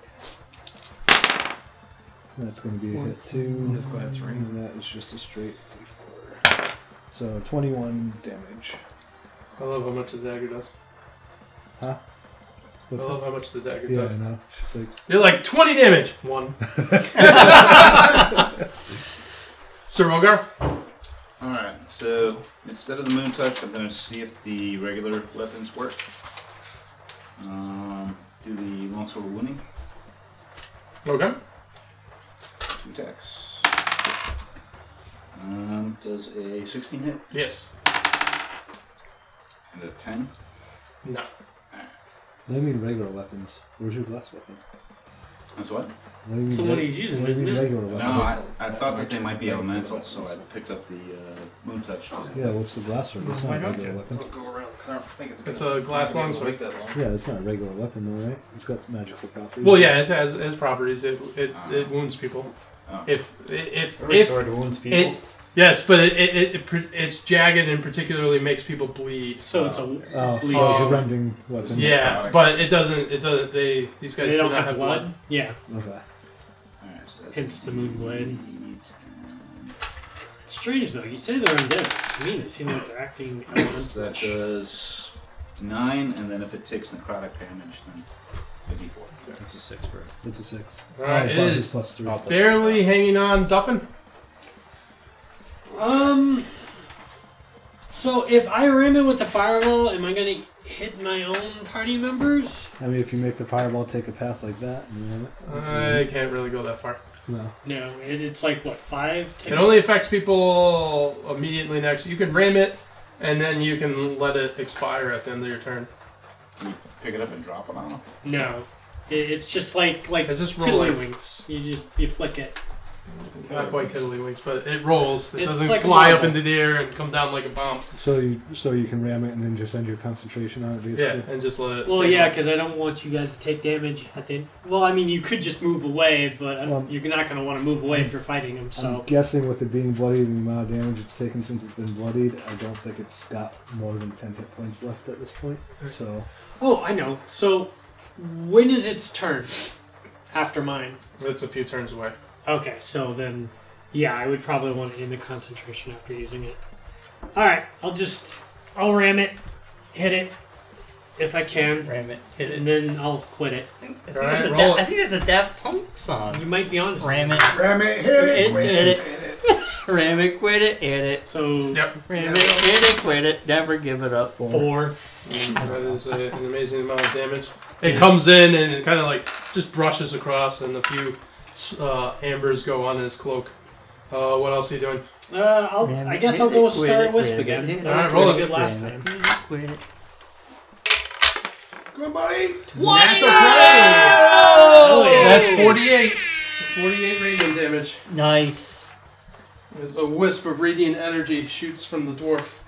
that's going to be a hit too. I'm just glad it's raining. And that is just a straight D four. So twenty-one damage. I love how much the dagger does. Huh? I What's love that? how much the dagger Yeah, I does. know. It's just like You're like twenty damage. One. Sir Rogar? Alright, so instead of the moon touch, I'm going to see if the regular weapons work. Um, do the longsword of wounding. Okay. Two attacks. Um, does a sixteen hit Yes. and a ten? No. I mean regular weapons. Where's your blessed weapon? That's what? What do you mean It's the one reg- he's using, what do you isn't mean it? regular No, weapons? I, I thought that they might be elemental, so I picked up the uh, moon touch. Yeah, what's the glass sword? It's not Why a don't regular you? weapon. I'll go around because I don't think it's It's gonna- a glass I'm not gonna longsword. wait that long. Yeah, it's not a regular weapon though, right? It's got magical properties. Well, yeah, it has, it has properties. It, it, it wounds people. Oh. If if Every if sword wounds people. it yes, but it, it, it, it it's jagged and particularly makes people bleed. So it's a Oh, bleed. so it's a Um, rending weapon. Yeah, but it doesn't. It doesn't. They these guys They do don't not have blood. Yeah, Okay. Alright, so that's hence the moon blade. eight, It's strange though. You say they're undead. To me, they seem like they're acting ten. So that elemental-ish. does nine, and then if it takes necrotic damage, then it'd be four. It's a six for it. It's a six. Alright, oh, it but is it's plus three. Oh, plus barely hanging on, Duffin. Um. So if I ram it with the fireball, am I gonna hit my own party members? I mean, if you make the fireball take a path like that, and then I can't really go that far. no. No, it, it's like what five, ten. It only affects people immediately next. You can ram it, and then you can let it expire at the end of your turn. Can you pick it up and drop it on them? No, it, it's just like like Is this rolling? tiddlywinks. You just you flick it. Not quite tiddlywinks, but it rolls. It It's doesn't like a fly up marble. into the air and come down like a bomb. So you so you can ram it and then just end your concentration on it, Yeah, basically. and just let it. Well, fade yeah, out. because I don't want you guys to take damage. I think. Well, I mean, you could just move away, but I don't- Well, you're not going to want to move away if you're fighting them. So I'm guessing with it being bloodied and the amount of damage it's taken since it's been bloodied, I don't think it's got more than ten hit points left at this point. So Oh, I know. So, when is its turn? After mine. It's a few turns away. Okay, so then, yeah, I would probably want to end the concentration after using it. Alright, I'll just, I'll ram it, hit it, if I can, Ram it, hit it. and then I'll quit it. I think, I think, Alright, that's, a roll da- it. I think that's a Daft Punk song. You might be honest. Ram it, Ram it, hit it, Hit- ram hit it. hit it. ram it, quit it, hit it. So, Yep. Ram it, hit it, quit it, never give it up. four. That is a, an amazing amount of damage. It comes in and it kind of like just brushes across, and a few uh, ambers go on his cloak. Uh, what else are you doing? Uh, I'll, Ram I it, guess hit I'll go it, quit Star it, Wisp ram it, again. hit it, That Alright, worked roll pretty it. good last Ram time. it, quit it, quit it. Come on, buddy. Natural Oh, twenty! yeah. That's forty-eight. forty-eight radiant damage. Nice. As a wisp of radiant energy shoots from the dwarf.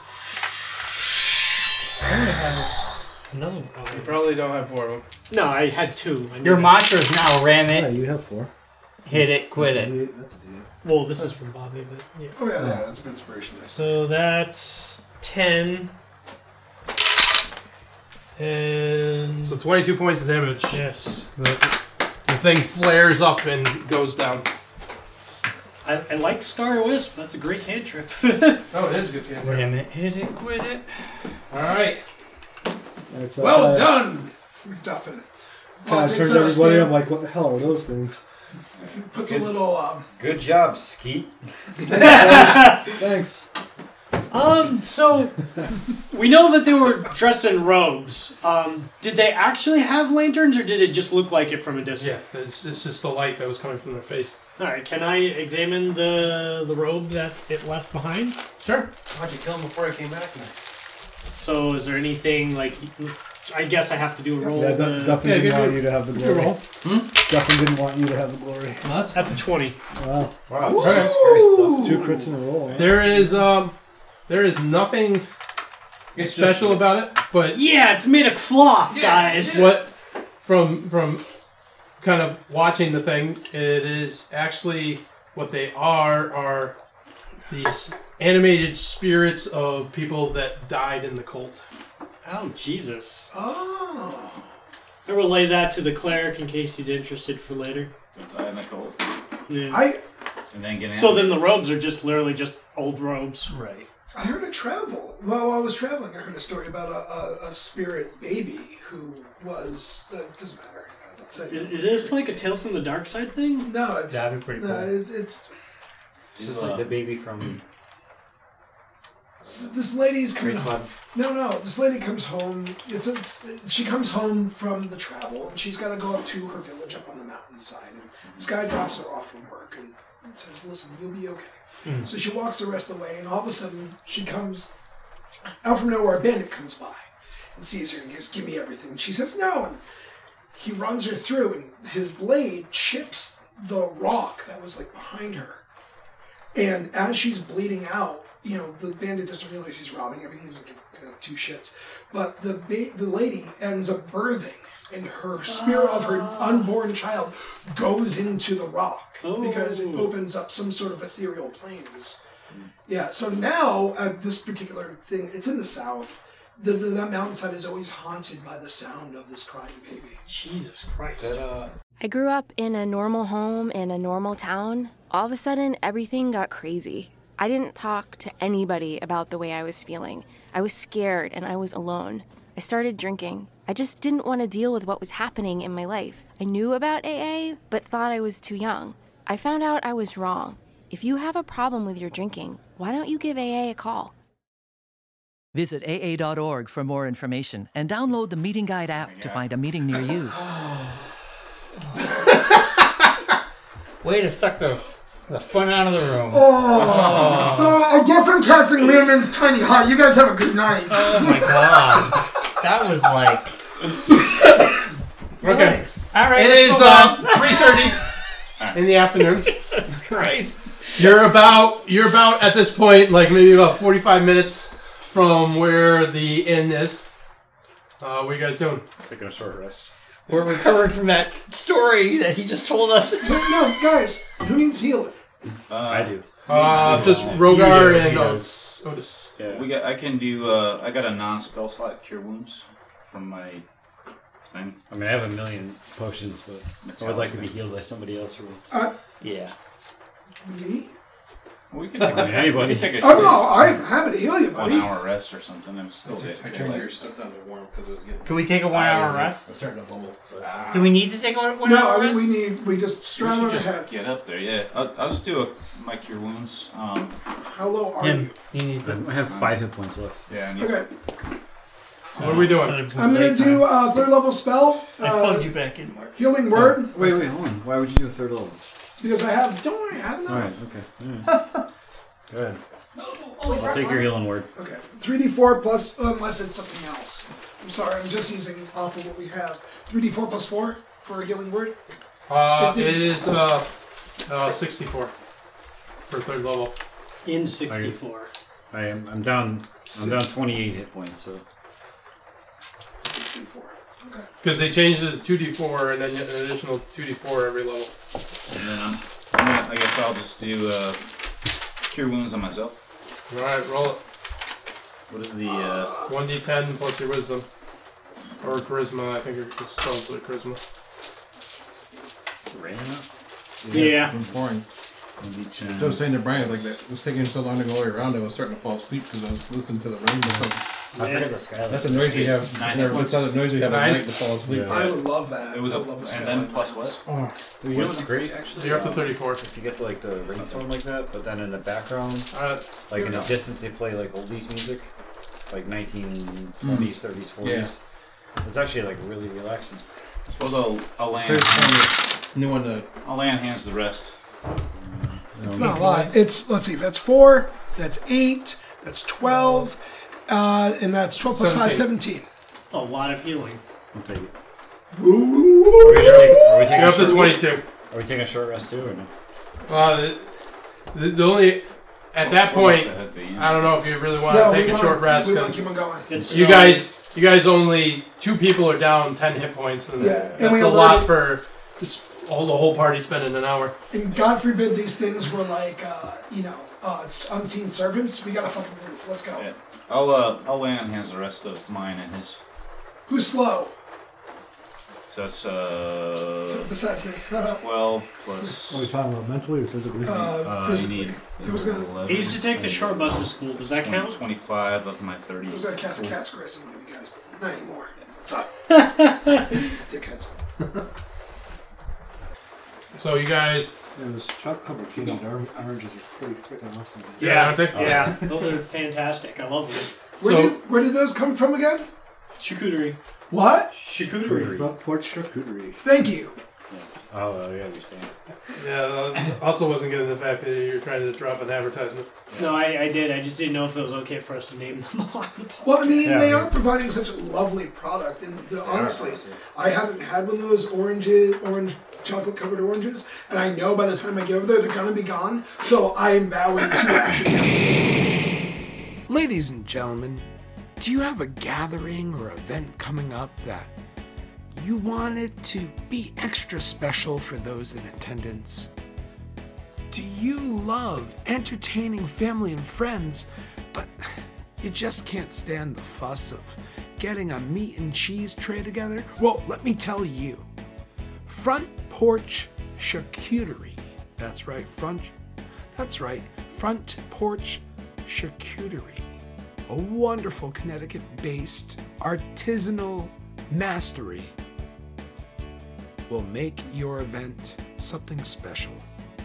Another You one. probably don't have four of them. No, I had two. I Your knew- mantra is now ram yeah, it, you have four. hit it, quit That's a it. D eight, That's a D eight. Well, this is from Bobby, but yeah. Oh yeah, yeah, that's been inspiration. So that's ten. And So twenty-two points of damage. yes, The, the thing flares up and goes down. I, I like Star Wisp. That's a great cantrip. Oh, it is a good game. Ram it, hit it, quit it. Alright. It's, uh, Well uh, done, Duffin. Kind Paul of takes turned out a everybody. I'm stamp, like, what the hell are those things? puts a little um, Good job, Skeet. Thanks. um, so we know that they were dressed in robes. Um, did they actually have lanterns, or did it just look like it from a distance? Yeah, it's, it's just the light that was coming from their face. All right. Can I examine the the robe that it left behind? Sure. How'd you kill him before I came back? Nice. So is there anything like? I guess I have to do a roll. Yeah, the- Duff- Duffin Yeah, didn't give want me- you to have the Give me a glory. roll. Duffin didn't want you to have the glory. That's a twenty. Wow. Wow. Okay. Scary stuff. Two crits in a row. eh? There is um, there is nothing It's special just- about it, but Yeah, it's made of cloth, guys. what from from kind of watching the thing, it is actually what they are are these animated spirits of people that died in the cult. Oh Jesus! oh. I relay that to the cleric in case he's interested for later. Don't die in the cold. Yeah. I And then get So then the robes are just literally just old robes. Right. I heard a travel. Well, while I was traveling, I heard a story about a, a, a spirit baby who was. Uh, it doesn't matter. I'll tell you. Is, is this like a Tales from the Dark Side thing? No, it's That'd be pretty no, cool. it's, it's This is like the baby from so this lady's coming Great home. Squad. No, no, this lady comes home. It's, it's she comes home from the travel, and she's got to go up to her village up on the mountainside. And this guy drops her off from work and, and says, "Listen, you'll be okay." So she walks the rest of the way, and all of a sudden she comes out from nowhere. A bandit comes by and sees her and goes, "Give me everything." And she says, "No," and he runs her through, and his blade chips the rock that was like behind her. And as she's bleeding out, you know, the bandit doesn't realize he's robbing everything. He's like, kind of two shits. But the ba- the lady ends up birthing, and her spirit of her unborn child goes into the rock because it opens up some sort of ethereal plane. It was, yeah, so now at this particular thing, it's in the south. The, the, that mountainside is always haunted by the sound of this crying baby. Jesus Christ. I grew up in a normal home in a normal town. All of a sudden, everything got crazy. I didn't talk to anybody about the way I was feeling. I was scared and I was alone. I started drinking. I just didn't want to deal with what was happening in my life. I knew about A A, but thought I was too young. I found out I was wrong. If you have a problem with your drinking, why don't you give A A a call? Visit A A dot org for more information and download the Meeting Guide app to find a meeting near you. Way to suck the, the fun out of the room. Oh, oh. So I guess I'm casting Learman's Tiny Hut. You guys have a good night. Oh my god. That was like... Okay. Nice. All right, it is uh, three thirty in the afternoon. Jesus Christ. You're about, you're about at this point, like maybe about forty-five minutes from where the inn is. Uh, what are you guys doing? Taking a short rest. We're recovering from that story that he just told us. No, guys, who needs healing? Uh, I do. Uh, just Yeah. Rogar You do, and he Otis. Otis. Yeah. We got. I can do. Uh, I got a non-spell slot, cure wounds, from my thing. I mean, I have a million potions, but I would like to be healed by somebody else for once. Uh, Yeah. Me? We can take, I mean, anybody. we can take a Oh, short no, I'm happy to heal you, one buddy. hour rest or something. I'm still I getting turned your stuff down to warm because it was getting. Can we take a one hour I rest? was starting to bubble. So. Do we need to take a one No, hour I rest? think we need, we just We strap should on just ahead. get up there. Yeah, I'll, I'll just do a my cure wounds. Um, How low are Him. You need to. I have five hit points left. yeah. I need, you? Okay, So what are we doing? I'm going to do a third level spell. I plugged Uh, you back in, Mark. healing word. Wait, wait, hold on. Why would you do a third level? Because I have, don't worry, I have Alright, enough. okay. Alright. Go ahead. I'll take your healing word. Okay, three d four plus, unless it's something else. I'm sorry, I'm just using off of what we have. three d four plus four for a healing word. Uh, It it didn't- is uh, uh, sixty-four for third level. In sixty-four. I am. I'm down. I'm down twenty-eight hit points. So sixty-four. Okay. Because they changed it to two d four and then an additional two d four every level. and then I'm, I'm gonna, I guess I'll just do uh, cure wounds on myself. Alright, roll it. What is the? Uh, one d ten plus your wisdom. Or charisma, I think it's spells like charisma. rain Yeah. From pouring. one d ten. I was saying to Brian, like, that it was taking so long to go all the way around, I was starting to fall asleep because I was listening to the rain. I forget the skylight. That's the noise we have. Nine That's points. the noise we have Nine? at night to fall asleep. Yeah. I would love that. It was I a, would love and skylight then plus lights. what? Oh, You know what's great, actually? You're up to Um, thirty-four. If you get like the rainstorm like that, but then in the background, Uh, like in the distance, they play like oldies music, like nineteen twenties, thirties, forties. It's actually like really relaxing. I suppose I'll, I'll land. there's some new one to. I'll land hands the rest. It's not a lot. It's, let's see, that's four, that's eight, that's twelve, uh, and that's twelve plus five, seventeen. A lot of healing. I'll take it. Ooh. Are we, gonna take, are we taking You're a up to short- twenty-two. Are we taking a short rest too, or no? Uh, the, the, the only... At that We're point, about to hit the end. I don't know if you really want No, to take we a wanna- short rest we want to because keep on going. It's you snowing. guys, you guys only two people are down ten hit points, and Yeah, and that's we a lot alerted- for it's all the whole party spending an hour. And God forbid these things were like, uh, you know, uh, it's unseen servants. We got a fucking roof. Let's go. Yeah. I'll uh, I'll land hands the rest of mine and his. Who's slow? So that's uh, Besides me. twelve plus. Are we talking about mentally or physically? Uh, Uh, physically. you need It was gonna. eleven. He used to take the short bus to school. Does that count? Twenty-five of my thirty. I was gonna cast a cat's grace on one of you guys, but not anymore. Dickheads. So you guys, Yeah, this chocolate covered candied or- oranges are pretty freaking awesome. yeah, aren't they? Yeah, those are fantastic. I love them. Where, So- did, where did those come from again? Charcuterie. What? Charcuterie. Front porch charcuterie. Thank you. Oh, yeah, you're saying. Yeah, I also wasn't getting the fact that you're trying to drop an advertisement. No, I, I did. I just didn't know if it was okay for us to name them on the podcast. Well, I mean, Yeah, they yeah. are providing such a lovely product, and the, honestly, I haven't had one of those oranges, orange chocolate covered oranges, and I know by the time I get over there, they're gonna be gone. So I am vowing to actually get some. Ladies and gentlemen, do you have a gathering or event coming up that you want it to be extra special for those in attendance? Do you love entertaining family and friends, but you just can't stand the fuss of getting a meat and cheese tray together? Well, let me tell you, Front Porch Charcuterie. That's right, front. That's right, Front Porch Charcuterie. A wonderful Connecticut-based artisanal mastery will make your event something special.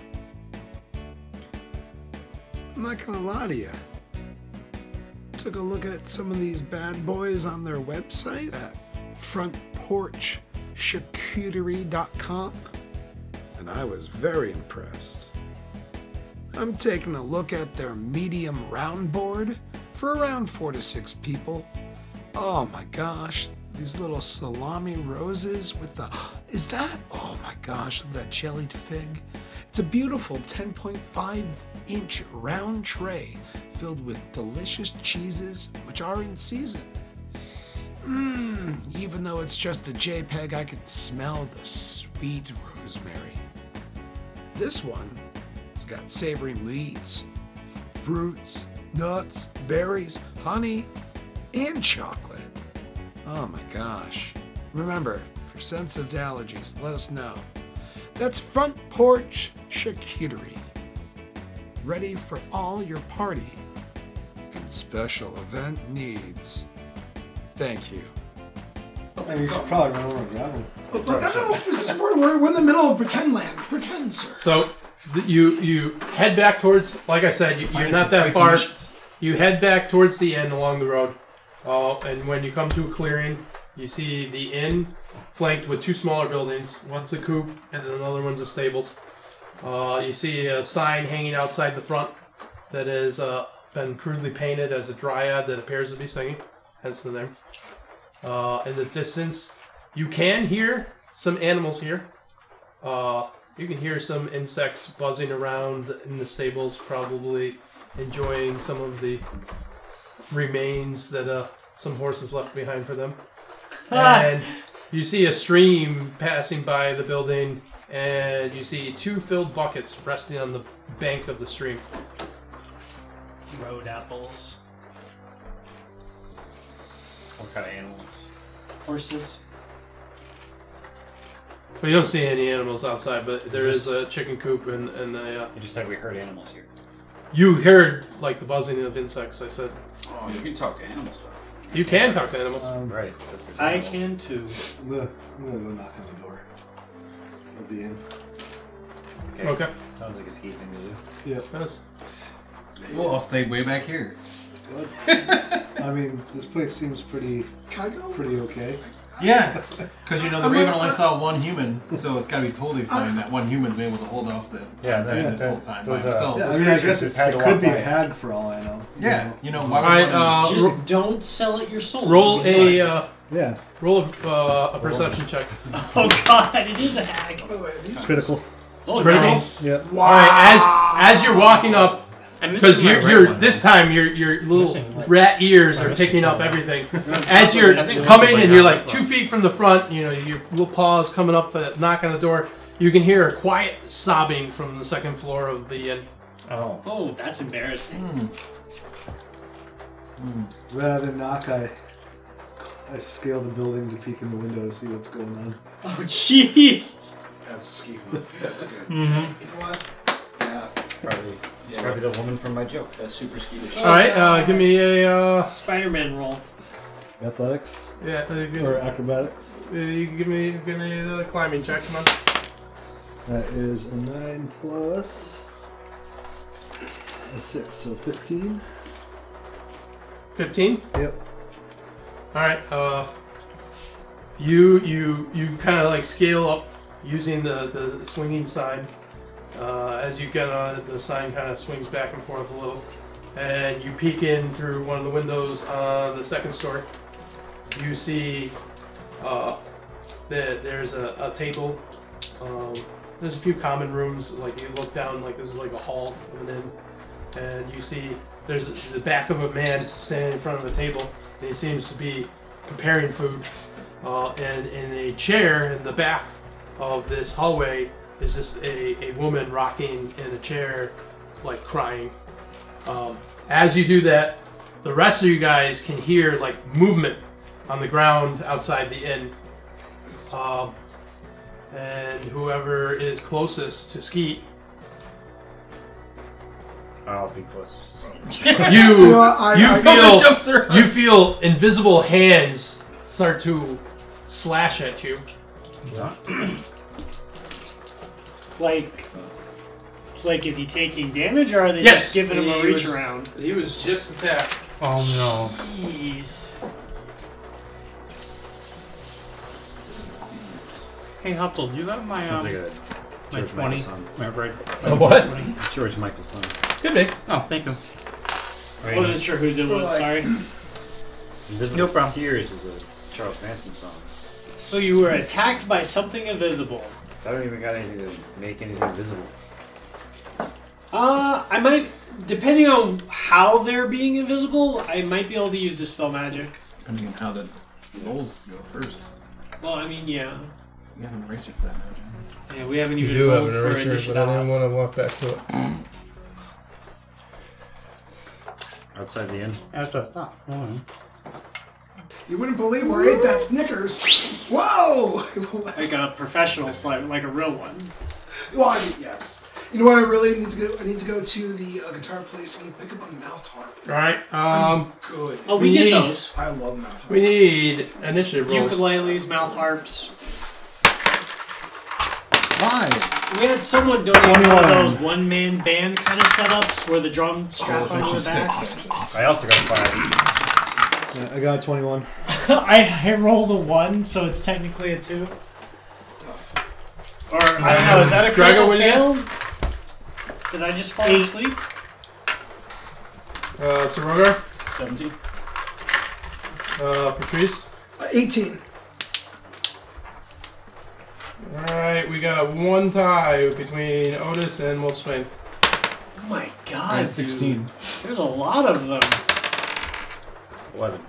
I'm not gonna lie to you. Took a look at some of these bad boys on their website at front porch charcuterie dot com, and I was very impressed. I'm taking a look at their medium round board for around four to six people. Oh my gosh, these little salami roses with the, is that, oh my gosh, that jellied fig. It's a beautiful ten point five inch round tray filled with delicious cheeses which are in season. Mmm, even though it's just a JPEG, I can smell the sweet rosemary. This one, it's got savory meats, fruits, nuts, berries, honey, and chocolate. Oh my gosh. Remember, for sensitive to allergies, let us know. That's Front Porch Charcuterie. Ready for all your party and special event needs. Thank you. I mean, you should probably run over and grab him. But, but no, no, this is we're, we're in the middle of pretend land. Pretend, sir. So th- you you head back towards, like I said, you, you're not that far. You head back towards the end along the road, uh, and when you come to a clearing, you see the inn flanked with two smaller buildings. One's a coop, and then another one's the stables. Uh, you see a sign hanging outside the front that has uh, been crudely painted as a dryad that appears to be singing, hence the name. Uh, in the distance, you can hear some animals here. Uh, you can hear some insects buzzing around in the stables, probably enjoying some of the remains that uh, some horses left behind for them. And you see a stream passing by the building, and you see two filled buckets resting on the bank of the stream. Road apples. What kind of animals? Horses. Well, you don't see any animals outside, but there is a chicken coop and, and a... Uh, you just said we heard animals here. You heard, like, the buzzing of insects, I said. Oh, you can talk to animals, though. You can talk to animals. Um, right. I can, too. I'm gonna, I'm gonna go knock on the door of the inn. Okay. Okay. Sounds like a ski thing to do. Yeah. Yes. We'll all stay way back here. Good. I mean, this place seems pretty, pretty okay. Yeah, because you know the I'm Raven not- only saw one human, so it's got to be totally fine that one human's been able to hold off the Yeah, dragon that- this that- whole time by those, uh, himself. Yeah, I mean, I guess it, it could be a hag for all I know. you Yeah, know? you know, why All right, would uh, Just ro- don't sell it your soul. roll You'll be a fine. uh, Yeah. roll a, uh, a perception check. Oh god, it is a hag. By the way, these Critical. Oh, Critical. nice. Yeah. All right, as as you're walking up, I'm because missing you're, my red you're one, this though. time your your little Missing what? rat ears I'm are missing picking up one. everything. I As you're think coming it's and you're like like two feet from the front, you know your little paws coming up the knock on the door. You can hear a quiet sobbing from the second floor of the inn. Oh. Oh, that's embarrassing. Rather than knock, I, I scale the building to peek in the window to see what's going on. Oh, jeez. That's a ski move. That's good. Mm-hmm. You know what? Yeah. Probably, it's probably the woman from my joke. That's super skeetish. All right, uh, give me a uh, Spider-Man roll. Athletics? yeah, uh, give, Or acrobatics? uh, you give me give me the climbing check. Come on. That is a nine plus a six, so fifteen. Fifteen. Yep. All right. Uh, you you you kind of like scale up using the, the swinging sign. Uh, as you get on it, the sign kind of swings back and forth a little. And you peek in through one of the windows on the second story. You see uh, that there's a, a table. Um, there's a few common rooms. Like you look down, like this is like a hall of an inn. And you see there's a, the back of a man standing in front of a table. And he seems to be preparing food. Uh, and in a chair in the back of this hallway is just a, a woman rocking in a chair, like crying. Um, as you do that, the rest of you guys can hear like movement on the ground outside the inn. Um, and whoever is closest to Skeet, I'll be closest to Skeet. you You know what, I- you I- feel you feel invisible hands start to slash at you. Like, like, is he taking damage, or are they Yes, just giving him a he reach was- around? He was just attacked. Oh no. Jeez. Hey Hutzel, do you have my Sounds um, like a my George twenty? Michael song. My right. A what? George Michael song. Could be. Oh, thank you. I wasn't sure whose it was. Sorry. Invisible No problem. Tears is a Charles Manson song. So you were attacked by something invisible. I don't even got anything to make anything visible. Uh, I might, depending on how they're being invisible, I might be able to use Dispel Magic. Depending on how the rolls go first. Well, I mean, yeah. You have an eraser for that now, John. Yeah, we haven't You even do have rolled an for eraser, initiative. but I didn't want to walk back to it. Outside the inn. That's what I thought. Oh, You wouldn't believe where I ate that Snickers. Whoa! Like a professional slide, like a real one. Well, I mean, yes. You know what? I really need to go. I need to go to the uh, guitar place and pick up a mouth harp. All right. Um, I'm good. Oh, we, We get need- those. I love mouth harps. we need initiative rolls. Ukuleles, mouth harps. Why? We had someone donate one of twenty-one. those one-man band kind of setups where the drum strap on the back. Awesome, awesome. I also got five. Yeah, I got a twenty-one. I, I rolled a one, so it's technically a two. Or, I don't know, is that a Drago, critical what do you fail? Did I just fall asleep? Uh, Sir Rogar, seventeen. uh, Patrice. Uh, eighteen. All right, we got one tie between Otis and Wolfsbane. Oh my I god, had sixteen. dude. There's a lot of them. Eleven.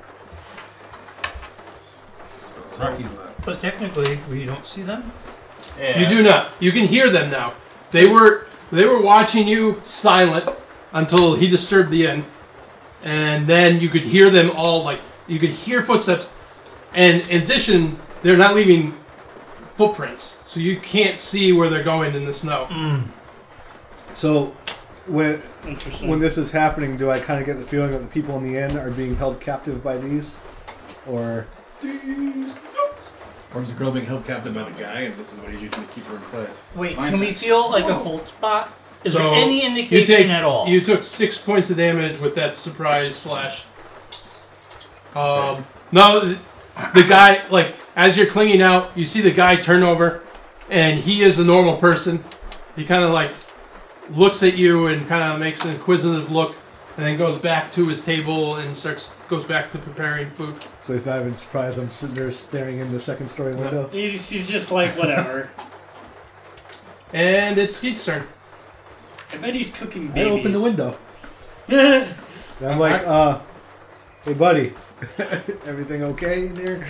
Rocky's left. but technically, we don't see them. Yeah. You do not. You can hear them now. They were they were watching you silent until he disturbed the inn, and then you could hear them all. Like you could hear footsteps, and in addition, they're not leaving footprints, so you can't see where they're going in the snow. So, when Interesting. when this is happening, do I kind of get the feeling that the people in the inn are being held captive by these, or These nuts. Or is the girl being held captive by the guy, and this is what he's using to keep her inside? Wait, Mine can we says- feel like a cold spot? Is So, there any you indication take- at all? You took six points of damage with that surprise slash. Um, no, th- the guy, like, as you're clinging out, you see the guy turn over, and he is a normal person. He kind of, like, looks at you and kind of makes an inquisitive look, and then goes back to his table and starts goes back to preparing food. so he's not even surprised I'm sitting there staring in the second story window? He's, he's just like, whatever. And it's Skeet's turn. I bet he's cooking I babies. open the window. window. And I'm like, uh, hey buddy, everything okay in here?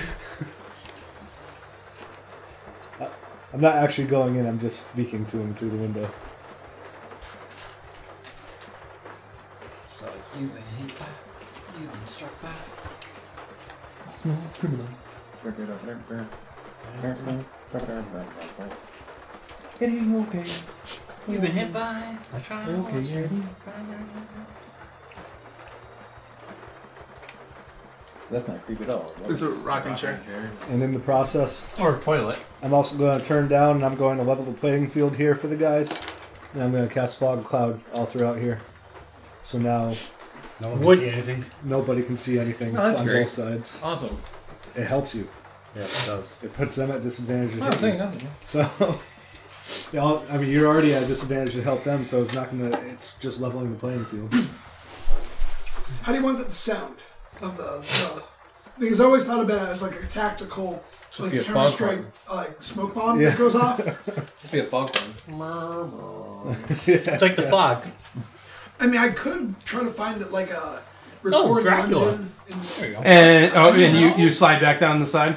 Uh, I'm not actually going in, I'm just speaking to him through the window. So you've been hit by, you've been struck by. Small criminal. Getting okay. You've been hit by a child. Okay, yeah. That's not creepy at all. It's a rocking chair. And in the process, Or a toilet. I'm also going to turn down and I'm going to level the playing field here for the guys. And I'm going to cast Fog Cloud all throughout here. So now No one can What- see anything. nobody can see anything Oh, that's on great. both sides. Awesome. It helps you. Yeah, it does. It puts them at disadvantage to Oh, hit thank you. nothing. So, they all- I mean, you're already at a disadvantage to help them, so it's not gonna. It's just leveling the playing field. How do you want that to sound of the, the? Because I always thought about it as like a tactical, Just like be a Counter fog Strike, bomb. like smoke bomb Yeah. that goes off. Just be a fog bomb. It's like the fog. I mean, I could try to find it like a record Dracula. London. And, There you go. And oh, and you, you slide back down the side.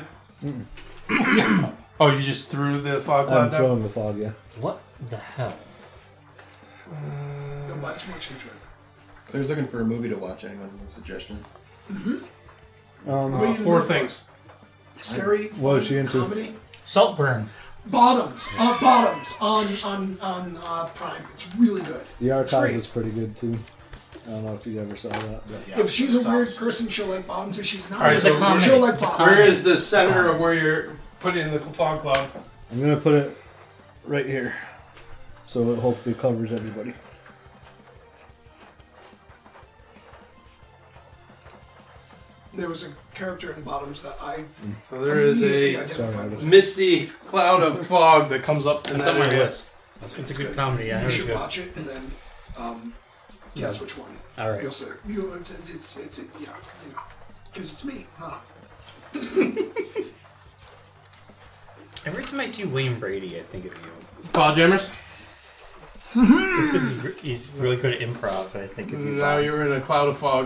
Oh, you just threw the fog I'm cloud down. throwing the fog. Yeah. What the hell? Don't watch much into it. I was looking for a movie to watch. Anyone with a suggestion? Um, What are you Uh, in the four mood for? things. Scary. What was fun she into? Comedy. Saltburn. Bottoms. Uh, bottoms on on on uh, Prime. It's really good. the It's archive free. was pretty good too. I don't know if you ever saw that. But. If she's a weird person, she'll like bottoms. If she's not, All right, so she'll like bottoms. where is the center of where you're putting the fog cloud? I'm gonna put it right here, so it hopefully covers everybody. There was a character in Bottoms that I. So there is immediately a identified with. misty cloud of fog that comes up in That's that on my area. list. It's a good comedy. Yeah, I You heard should it's good. watch it and then um, guess which one. All right. You'll see. You, it's, it's, it's, it's, it, yeah, you know, because it's me, huh? Every time I see Wayne Brady, I think of you. Paw jammers. It's because he's, re- he's really good at improv. I think of you. Now you're in a cloud of fog.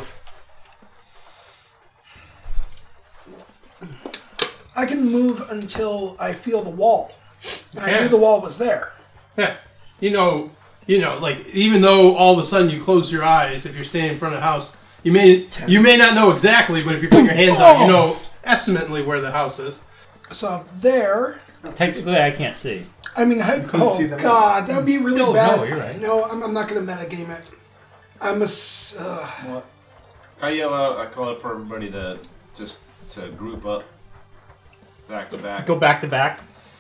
I can move until I feel the wall. And I Yeah. knew the wall was there. Yeah, you know, you know, like even though all of a sudden you close your eyes, if you're standing in front of the house, you may you may not know exactly, but if you put your hands out, you know estimately where the house is. So there. Technically, I can't see. I mean, I, oh see them. god, that would be really No, bad. no, you're right. No, I'm, I'm not going to metagame it. I'm a. s- Uh, What? I yell out. I call it for everybody to just to group up, back to back. Go back to back.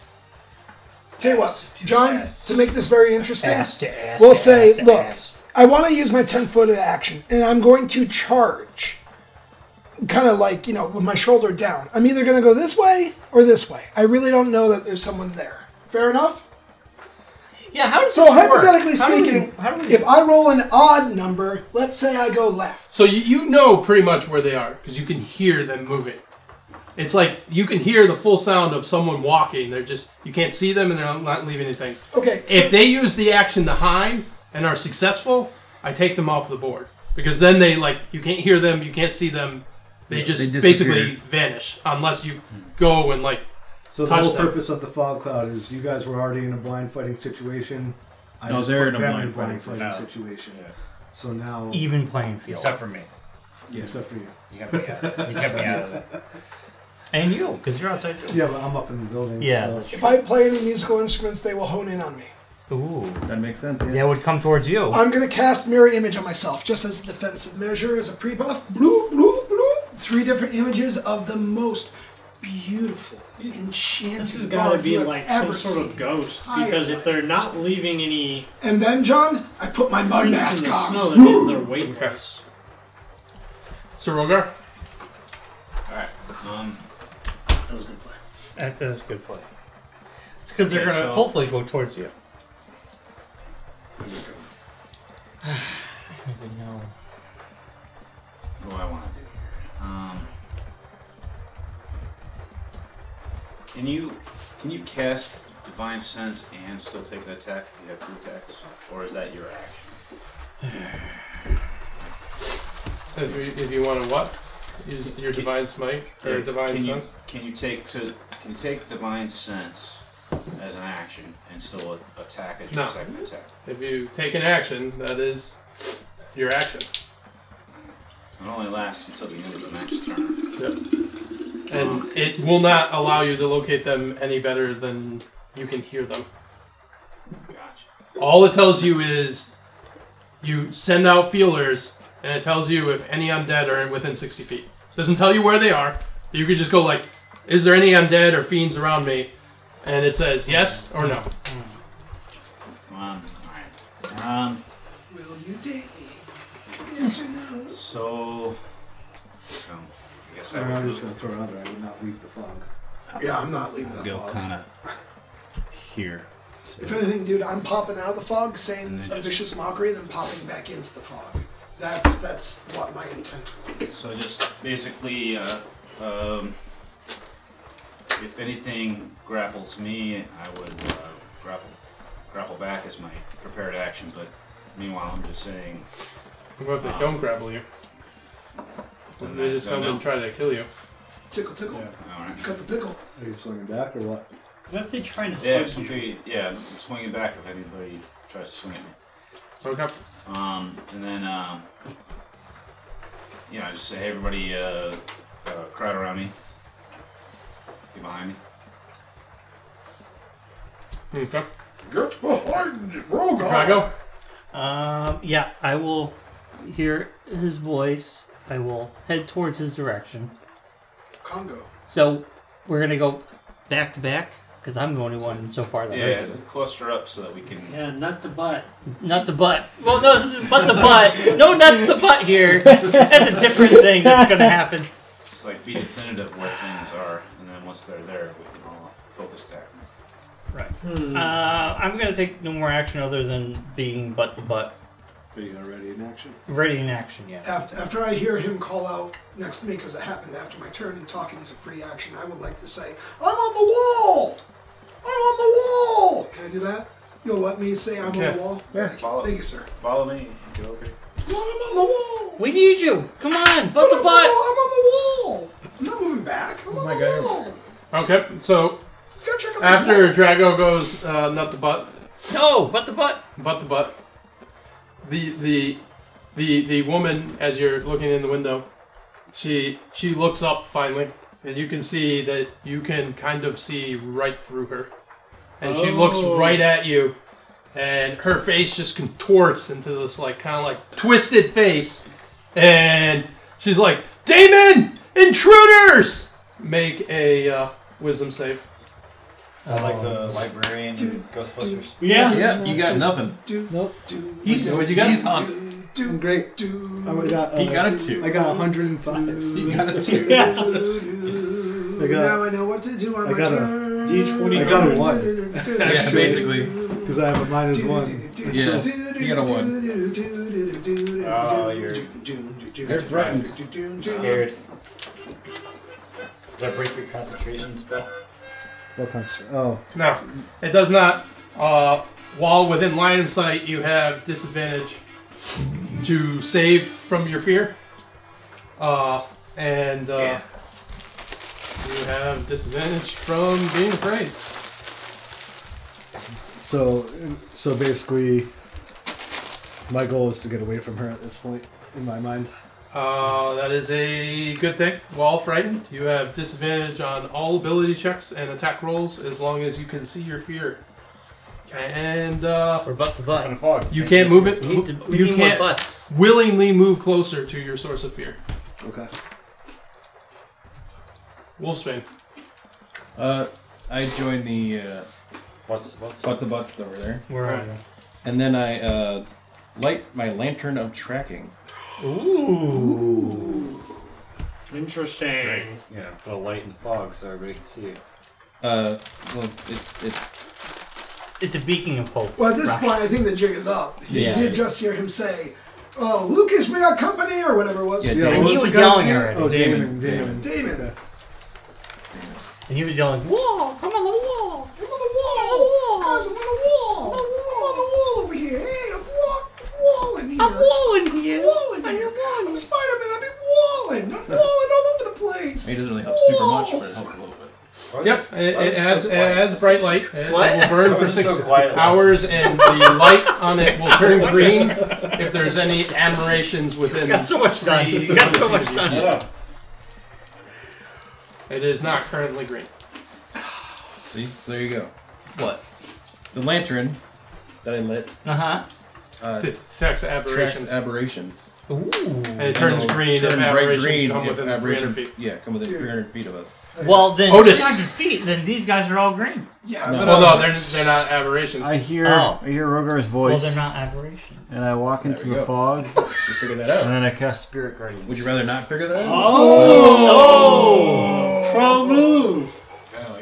tell you what, John, to make this very interesting, Ass to ass we'll to say, ass to look, ass. I want to use my ten foot of action, and I'm going to charge. Kind of like, you know, with my shoulder down. I'm either going to go this way or this way. I really don't know that there's someone there. Fair enough? Yeah, how does So, this work? hypothetically How do we- speaking, how do we- if I roll an odd number, let's say I go left. So you, you know pretty much where they are because you can hear them moving. It's like you can hear the full sound of someone walking. They're just you can't see them and they're not leaving any things. Okay, so- If they use the action to hide and are successful, I take them off the board because then they like you can't hear them, you can't see them. They Yeah, just they basically vanish unless you go and like So the touch whole them. purpose of the fog cloud is you guys were already in a blind fighting situation. I No, just they're put in a them blind in blind fighting fighting situation. situation. So now, Even playing field. Except for me. except for you. You kept me out. You kept me out of it. And you, because you're outside too. Yeah, but I'm up in the building. Yeah. so- If I play any musical instruments, they will hone in on me. Ooh. That makes sense. Yeah. That would come towards you. I'm going to cast Mirror Image on myself, just as a defensive measure, as a pre-buff. Bloop, bloop, bloop. Three different images of the most beautiful, enchanting This has got to bard be you have like some ever sort seen. of ghost, Fire. because if they're not leaving any And then, John, I put my mud prints mask in the on. snow, that means they're weightless. Sarogar. Alright. Um, That was a good play. That, that's a good play. It's because they're Okay, going to so- hopefully go towards you. I don't even know. what do I want to do here? Um, can you can you cast Divine Sense and still take an attack if you have two attacks, or is that your action? If you, if you want to what? Use your divine smite or Yeah, divine can you, sense. Can you take so can you take Divine Sense as an action and still a- attack as your No. second attack? If you take an action, that is your action. It only lasts until the end of the next turn. Yep. And it will not allow you to locate them any better than you can hear them. Gotcha. All it tells you is you send out feelers, and it tells you if any undead are within sixty feet. Doesn't tell you where they are. You could just go like, is there any undead or fiends around me? And it says yes or no. Um, alright. Um, Will you date me? Yes or no? so. Um, I guess I I'm would just move. going to throw another. I would not leave the fog. Yeah, I'm not leaving the Go fog. kind of here. If anything, dude, I'm popping out of the fog, saying And then a just- vicious mockery, and then popping back into the fog. That's that's what my intent was. So just basically, uh, um, if anything grapples me, I would uh, grapple grapple back as my prepared action. But meanwhile, I'm just saying. What if they um, don't grapple you? then They that- just then come no. and try to kill you. Tickle, tickle. All right. Cut the pickle. Are you swinging back or what? What if they try to Yeah, hug if somebody, yeah, I'm swinging back if anybody tries to swing at me. Okay. Um, and then, um, you know, I just say, hey, everybody, uh, uh, crowd around me. Get behind me. Okay. Get behind me, Rogar. Drago? Um, yeah, I will hear his voice. I will head towards his direction. Congo. So we're gonna go back to back because I'm the only one so far that Yeah, heard it. cluster up so that we can. Yeah, not the butt. Not the butt. Well, no, this is butt the butt. No, not the butt here. That's a different thing that's gonna happen. Just like be definitive where things are, and then once they're there, we can all focus attack. Right. Hmm. Uh, I'm gonna take no more action other than being butt to butt. Are you gonna ready in action? Ready in action, yeah. After, after I hear him call out next to me, because it happened after my turn and talking is a free action, I would like to say, I'm on the wall! I'm on the wall! Can I do that? You'll let me say I'm Okay. on the wall? Yeah. Thank you. Follow, Thank you, sir. follow me. Go over. I'm on the wall! We need you. Come on, butt I'm to on the butt. wall! I'm on the wall! I'm not moving back. I'm on my the God. wall! Okay, so You gotta check out this after wall. Drago goes uh, nut the butt, No, butt to butt. butt the butt, the the the the woman, as you're looking in the window, she she looks up finally, and you can see that you can kind of see right through her, and she looks Oh. right at you, and her face just contorts into this like kind of like twisted face, and she's like, "Damon, intruders!" Make a uh, wisdom save. Sounds like the librarian in Ghostbusters. Yeah. Yeah, you got nothing. Do, Nope. do, He's, do, what you got? He's haunted. do, I'm great. do, I got. Uh, He got a two. I got one hundred five. He got a two. do. I got- Now I know what to do on I my got a turn. D twenty. I got a one. Yeah, basically. Because I have a minus one. Yeah, you got a one. Oh, you're You're threatened. scared. Does that break your concentration spell? What comes? Oh, No, it does not. Uh, while within line of sight, you have disadvantage to save from your fear. Uh, and uh, you have disadvantage from being afraid. so so basically, my goal is to get away from her at this point. In my mind. Uh, that is a good thing. While frightened, you have disadvantage on all ability checks and attack rolls as long as you can see your fear. And uh, We're butt to butt. In a fog. you can't move it. We need to, we You need more can't butts. willingly move closer to your source of fear. Okay. Wolfsbane. Uh, I joined the uh, What's what's butt the butts over there, Where are you? and then I uh, light my lantern of tracking. Ooh. Interesting. Yeah, put a light in the fog so everybody can see it. Uh, well, it, it It's a beacon of hope. Well, at this Right. point, I think the jig is up. He Yeah. did just hear him say, "Oh, Lucas, we got company," or whatever it was. Yeah, Yeah, And what he the was guy's yelling name? already. Oh, Damon. Damon. Damon. Damon. Okay. And he was yelling, "Wall! I'm on the wall! I'm on the wall, guys. I'm on the wall. I'm on the wall over here. Hey, I'm wall, walling here. I'm walling here! walling I'm here. walling. I'm Spider-Man. I'm walling. I'm walling all over the place. He doesn't really help super much, but it helps a little bit. Yep, it, it adds it adds bright light. It What? will burn Why for was it six so quiet? hours, and the light on it will turn green if there's any aberrations within. Got so much done. three You got so much feet. done. Yeah. It is not currently green. See, so there you go. What? The lantern that I lit Uh huh. uh, It detects aberrations, tracks aberrations. Ooh. and it turns And it'll green if turn bright aberrations green come if within three hundred aberrations- feet. Yeah, come within three hundred feet of us. Well, then Otis. three hundred feet, then these guys are all green. Yeah, No. but Well, uh, no, they're they're not aberrations. I hear Oh. I hear Rogar's Well, voice, they're not aberrations. and I walk There into we the go. fog, You figured that and out. then I cast Spirit Guardians. Would you rather not figure that out? Oh! Pro move.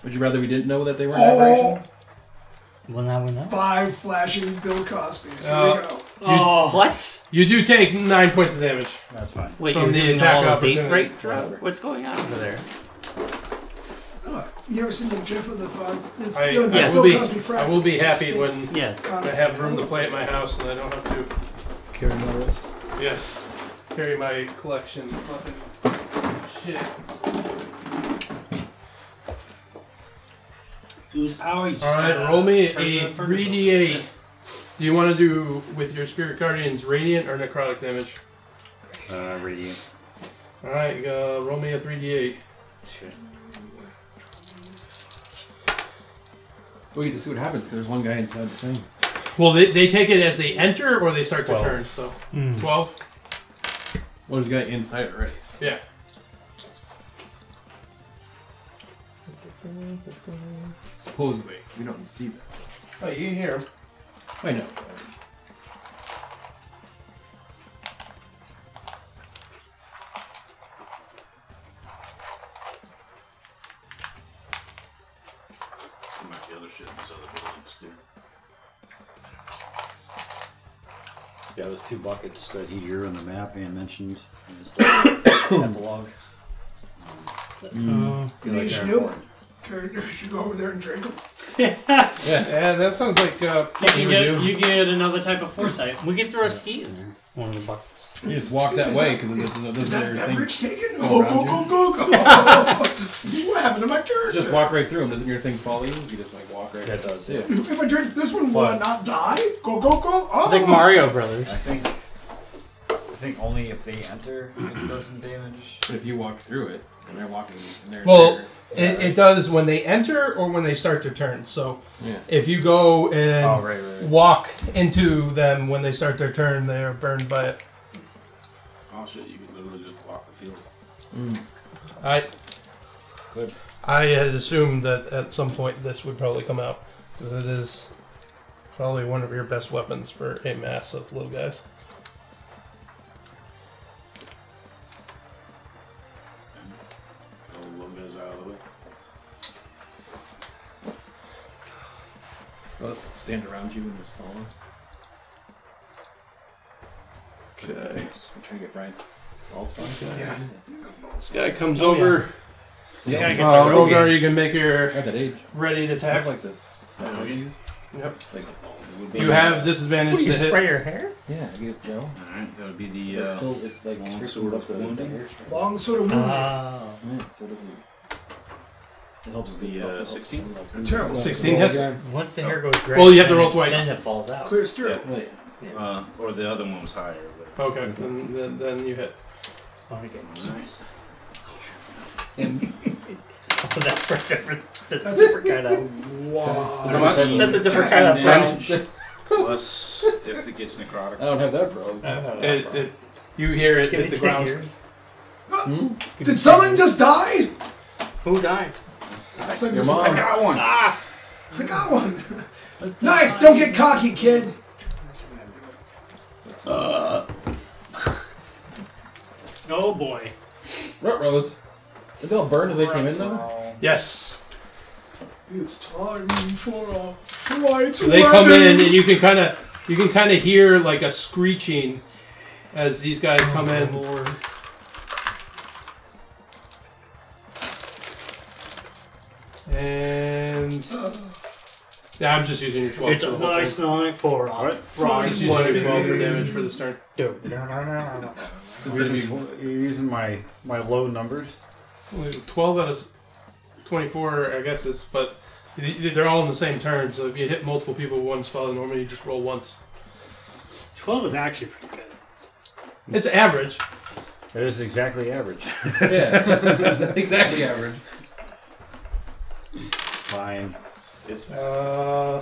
Would you rather we didn't know that they were an Oh. aberration? Well, now we know. Five flashing Bill Cosby's. Here Uh, we go. Oh. What? You do take nine points of damage. That's fine. Wait, From you're the doing attack all the date opportunity. break drop? What's going on over there? Oh, you ever seen the GIF of the fog? It's, I, you know, I it's will Bill be. Cosby I fracked. will be Just happy spin when Yes. I constantly. have room to play at my house and I don't have to. Carry more of this. Yes. Carry my collection of fucking shit. Use power. You just All right, gotta roll me turn a the three furnace d eight. Do you want to do with your Spirit Guardians radiant or necrotic damage? Uh, radiant. All right, uh, roll me a three d eight. Shit. We get to see what happens. There's one guy inside the thing. Well, they, they take it as they enter or they start Twelve. to turn. So Mm. twelve. Well, there's a guy inside already. Yeah. Supposedly, we don't see that. Oh, you can hear him. I know. There might be other shit in this other buildings too. Yeah, those two buckets that he drew on the map and mentioned in his epilogue. Mm. Feel You like should they're do. important. Character should go over there and drink them. Yeah, that sounds like uh, You can get you get another type of foresight. We can throw a ski in there. One of the buckets. You just walk that way because this Is is that their beverage thing. taken? go Go, go, around go, go, go. What happened to my character? Just walk right through them. Doesn't your thing follow you? You just like walk right. That does, yeah. If I drink this one, will I not die? Go, go, go. Oh. It's like Mario Brothers. I think. I think only if they enter it does some damage. But if you walk through it and they're walking, and they're Well, there, it, it does when they enter or when they start their turn. So Yeah. if you go and Oh, right, right, right. walk into them when they start their turn, they are burned by it. Oh shit, you can literally just walk the field. I Good. I had assumed that at some point this would probably come out because it is probably one of your best weapons for a mass of little guys. All the little guys out of the way. let's stand around you and just follow. Okay. I'm trying to get Brian's ball spawn. Yeah. This guy comes Oh, over. Yeah. gotta get Uh, the Rogar, Rogan. you can make your At that age. ready to I attack. have like this. Stuff I use. Yep. Like, You have disadvantage What, to you hit. spray your hair? yeah, I get Joe. Alright, that would be the It uh, fills- it like long strengthens sword up of the wounding. hair. Long sword of wounding. Oh. Yeah, so it doesn't. It helps The, uh, also helps sixteen? them, like, Terrible. sixteen hits. Once the hair goes gray, Well, you have to then roll it- twice. Then it falls out. Clears through. Yeah. Wait. Uh, or the other one was higher. But Okay, then, then, then you hit. Oh, I get nice. Hymns. Oh, that's for different. That's a That's different kind of. Wow. thirteen That's a different kind of damage. damage. Plus, if it gets necrotic. I don't have that, bro. It, it, you hear it Give hit me the ten ground. years. Hmm? Did someone just die? Who died? It's like Your just- mom. I got one. Ah! I got one. Nice. Don't get cocky, kid. Oh boy. Rutrose. Did they all burn as they came in though? Yes. It's time for a flight. So they come in, and you can kind of you can kind of hear like a screeching as these guys come in. And yeah, I'm just using your twelve. It's for a the whole nice thing. night for a Just fried using your wedding. twelve for damage for the start. Dude. You're using, tw- you're using my, my low numbers. twelve out of twenty-four, I guess is, but they're all in the same turn. So if you hit multiple people with one spell, normally you just roll once. Twelve is actually pretty good. It's average. It is exactly average. Yeah. Exactly average. Fine. It's Uh,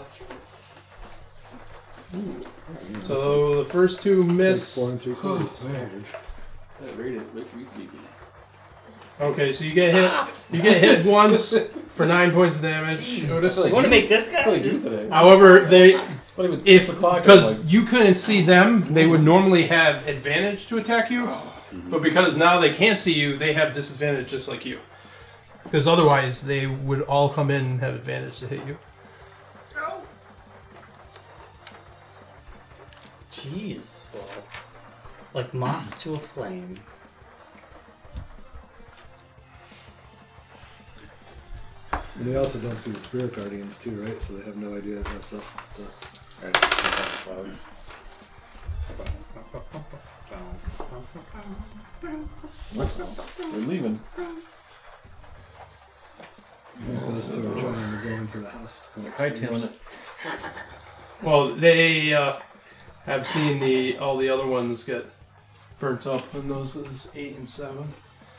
so the first two miss. Four and three quarters. That radius makes me sleepy. Okay, so you get hit. You get hit once for nine points of damage. Otis. You want to make this guy? What did you do today? However, they It's not even if six o'clock, because I'm like, you couldn't see them, they would normally have advantage to attack you, but because now they can't see you, they have disadvantage just like you. Because otherwise, they would all come in and have advantage to hit you. Jeez. Well, like moths to a flame. And they also don't see the spirit guardians too, right? So they have no idea that's up. That's up. We're leaving. Those two are trying to go into the house. Hightailing it. Well, they uh, have seen the all the other ones get burnt up, and those is eight and seven.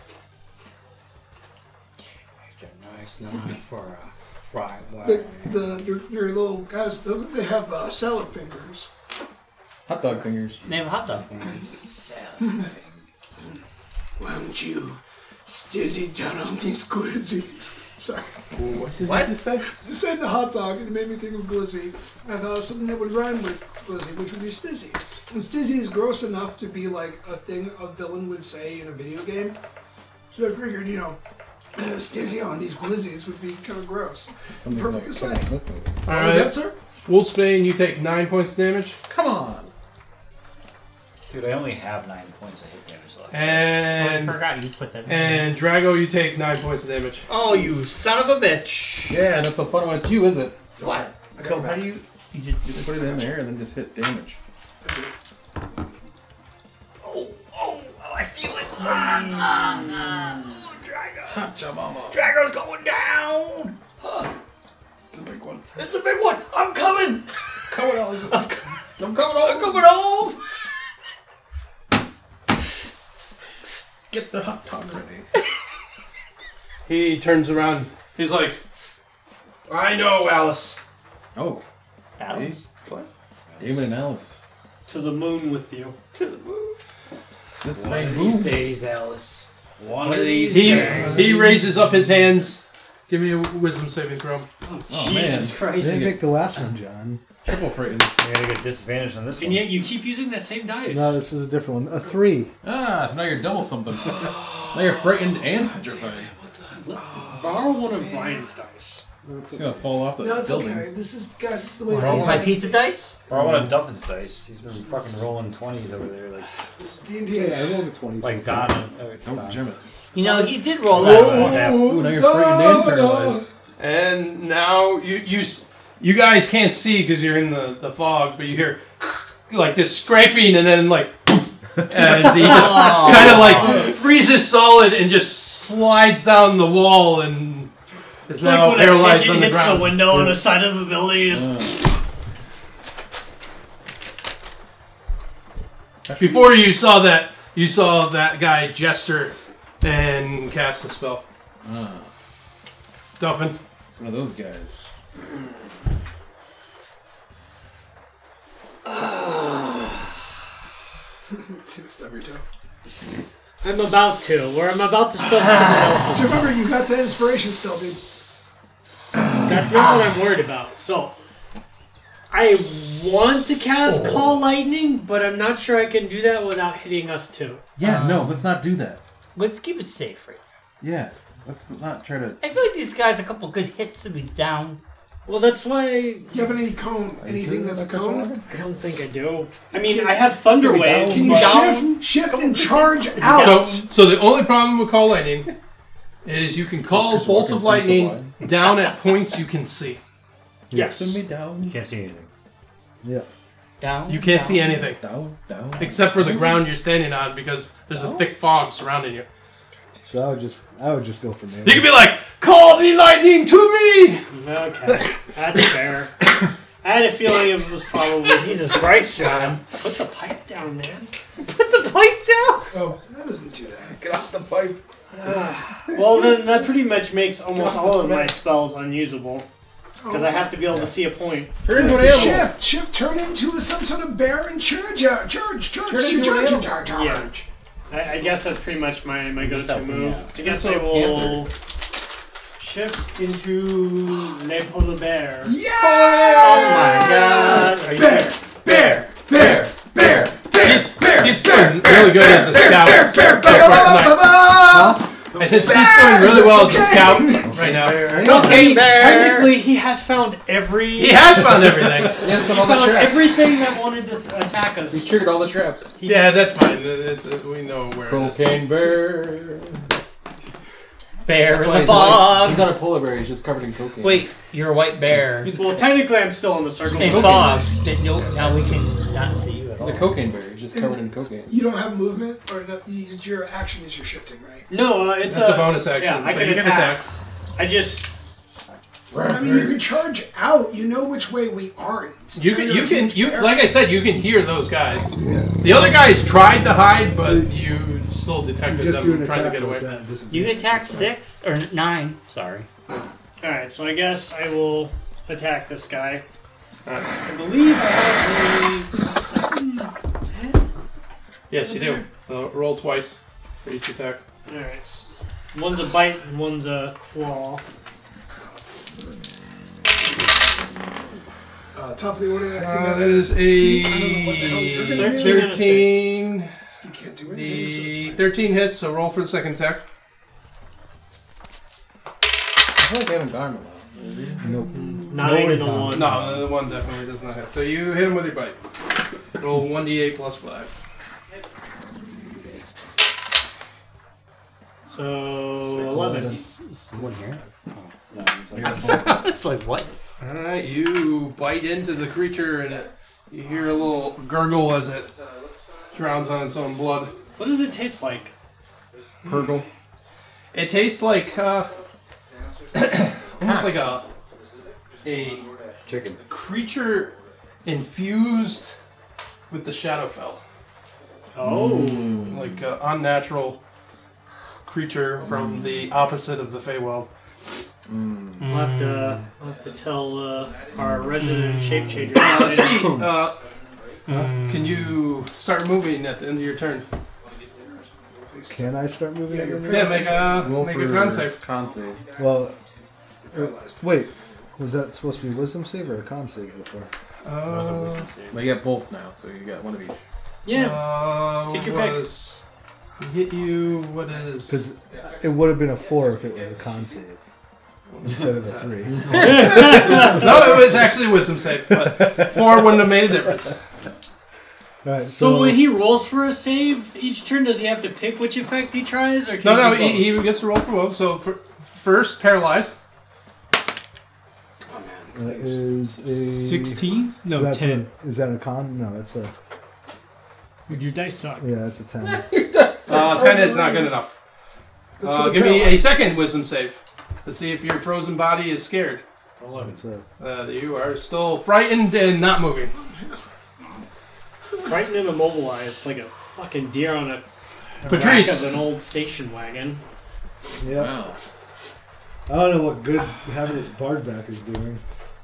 It's a nice knife for a fried The, the your, your little guys, they they have uh, salad fingers. Hot dog fingers. They have hot dog fingers. Salad fingers. Why don't you stizzy down on these glizzies? Sorry. What did What? you just say? You said the hot dog, and it made me think of glizzy. I thought of something that would rhyme with glizzy, which would be stizzy. And stizzy is gross enough to be like a thing a villain would say in a video game. So I figured, you know, uh, stizzy on these glizzies would be kind of gross. Something Perfect like to Kevin say. Smith movie. What All was right. that, sir? Wolfsbane, you take nine points of damage. Come on. Dude, I only have nine points of hit damage left. And Oh, I forgot you put that in And Drago, you take nine points of damage. Oh, you son of a bitch! Yeah, not so fun when it's you, is it? What? So how do you... You just, you just put it in there and then just hit damage. Oh, oh, I feel it! Ah, ah, ah. Drago! Hacha mama. Drago's going down! It's a big one. It's a big one! I'm coming! Coming on. I'm coming! I'm coming on. I'm coming home! Get the hot dog ready. He turns around. He's like, I know, Alice. Oh. Alice? What? Damon and Alice. To the moon with you. To the moon. This One man of these boom. days, Alice. One, One of these he, days. he raises up his hands. Give me a wisdom saving throw. Oh, Oh, Jesus man. Christ. You didn't make the last one, John. Triple frightened. You're gonna get disadvantage on this And one. yet you keep using that same dice. No, this is a different one. A three. Ah, so now you're double something. Now you're frightened and petrified. Borrow one of Brian's dice. It's gonna fall off the No, it's building. okay. This is, guys, this is the way it Borrow is. my pizza dice? Or I want to dump his dice. He's been fucking rolling twenties over there, like This is D and D. Yeah, I rolled a twenty. like Don. And, oh, Don't Don. jam it. You know, he did roll that one. Tap. Ooh, now you're frightened and paralyzed. And now you you s- you guys can't see because you're in the, the fog, but you hear like this scraping and then like as he just kind of like freezes solid and just slides down the wall and is It's now like when a paralyzed pigeon on the hits ground. the window on the side of the building. You just Before you saw that, you saw that guy Jester and cast a spell. Ah, Duffin. it's one of those guys. Stub your toe. I'm about to, where I'm about to stub someone else's. So remember, you got that inspiration still, dude. That's not what I'm worried about. So, I want to cast Call Lightning, but I'm not sure I can do that without hitting us too. Yeah, no, let's not do that. Let's keep it safe right now. Yeah, let's not try to. I feel like these guys a couple good hits to be down. Well, that's why. Do you have any cone? Anything that's a cone? I don't think I do. I mean, I have Thunder Wave. Can you Down. shift, shift and charge So, out? so the only problem with Call Lightning is you can call bolts of lightning down at points you can see. Yes. Send me down. You can't see anything. Yeah. Down. You can't down. see anything Down, down. except for the ground you're standing on because there's a thick fog surrounding you. So I would just, I would just go for melee. You could be like, "Call the lightning to me!" Okay, that's fair. I had a feeling it was probably Jesus Christ, John. Put the pipe down, man. Put the pipe down. Oh, that doesn't do that. Get off the pipe. Well, then that pretty much makes almost all of my spells unusable because I have to be able to see a point. Turn into an There's a animal. shift, shift, turn into some sort of bear and charge out, charge, charge, Turn charge, into an charge, animal. charge, Yeah. charge. I, I guess that's pretty much my, my just go-to have to, move. yeah. I guess That's I a will shift into Le Polar Bear. Yeah! Oh my god! Are you Bear, bear, bear, bear, bear, It's, bear, it's bear, doing really good as a bear, scout. bear, bear, check ba, ba, right ba, tonight. ba, ba. I said Steve's doing really well as a scout right now. Okay, technically he has found every. He has found everything. He has He found all the found traps. everything that wanted to attack us. He's triggered all the traps. Yeah, that's fine. It's, uh, we know where Cocaine it is. bear. Bear That's in why the he's not- fog. He's not a polar bear. He's just covered in cocaine. Wait, you're a white bear. Well, technically I'm still in the circle. Hey, of fog. Th- no, Now we can not see you at all. He's a cocaine bear. He's just covered in cocaine. You don't have movement, or not, you- your action is your shifting, right? No, uh, it's That's a, a bonus action, Yeah, I so can you can attack. attack. I just. I mean, you could charge out. You know which way we aren't. You can, You're you a can, huge you bear. like I said, you can hear those guys. The other guys tried to hide, but you still detected Just do them an trying to attack get away. with that disadvantage. You can attack six or nine. Sorry. Alright, so I guess I will attack this guy. Alright. I believe I have a seven. Yes, you do. So roll twice for each attack. Alright. One's a bite and one's a claw. Uh, top of the order, I think Uh, that that is Ski. I don't know what the hell you're a gonna do. thirteen. Ski can't do anything, so it's The fine. thirteen hits, so roll for the second attack. I feel like I haven't gotten a Nope. Nine and a one. No, the one definitely does not hit. So you hit him with your bite. Roll one d eight plus five. So eleven. Someone here? It's like, what? Alright, you bite into the creature and it, you hear a little gurgle as it drowns on its own blood. What does it taste like? Purgle. It tastes like, uh, almost like a, a Chicken. creature infused with the Shadowfell. Oh. Like an unnatural creature from the opposite of the Feywild. We'll have to, we'll have to tell uh, our resident shape changer. Uh, Ski, uh, can you start moving at the end of your turn? Can I start moving? Yeah, again? you're Yeah, make a Roll make for a con save. Con save. Well, Paralyzed. wait. Was that supposed to be wisdom save or a con save before? Uh, But you got both now, so you got one of each. Yeah. uh, Take your pick. was, Hit you. What is? Because it would have been a four if it was a con save instead of a three. No, it was actually a wisdom save, but four wouldn't have made a difference. All right, So, so, when he rolls for a save each turn, does he have to pick which effect he tries, or can No, he no, do both? he, he gets to roll for both. So for, first, paralyzed. that is a Sixteen? No, so that's ten. A, is that a con? No, that's a Would your dice suck? yeah, that's a ten. Uh, ten is not good enough. That's Uh, for the give me a paralyzed. second wisdom save. Let's see if your frozen body is scared. That's a, Uh, you are still frightened and not moving. Frightened and immobilized, like a fucking deer on a, a Patrice. rack of an old station wagon. yeah. Wow. I don't know what good having this bard back is doing.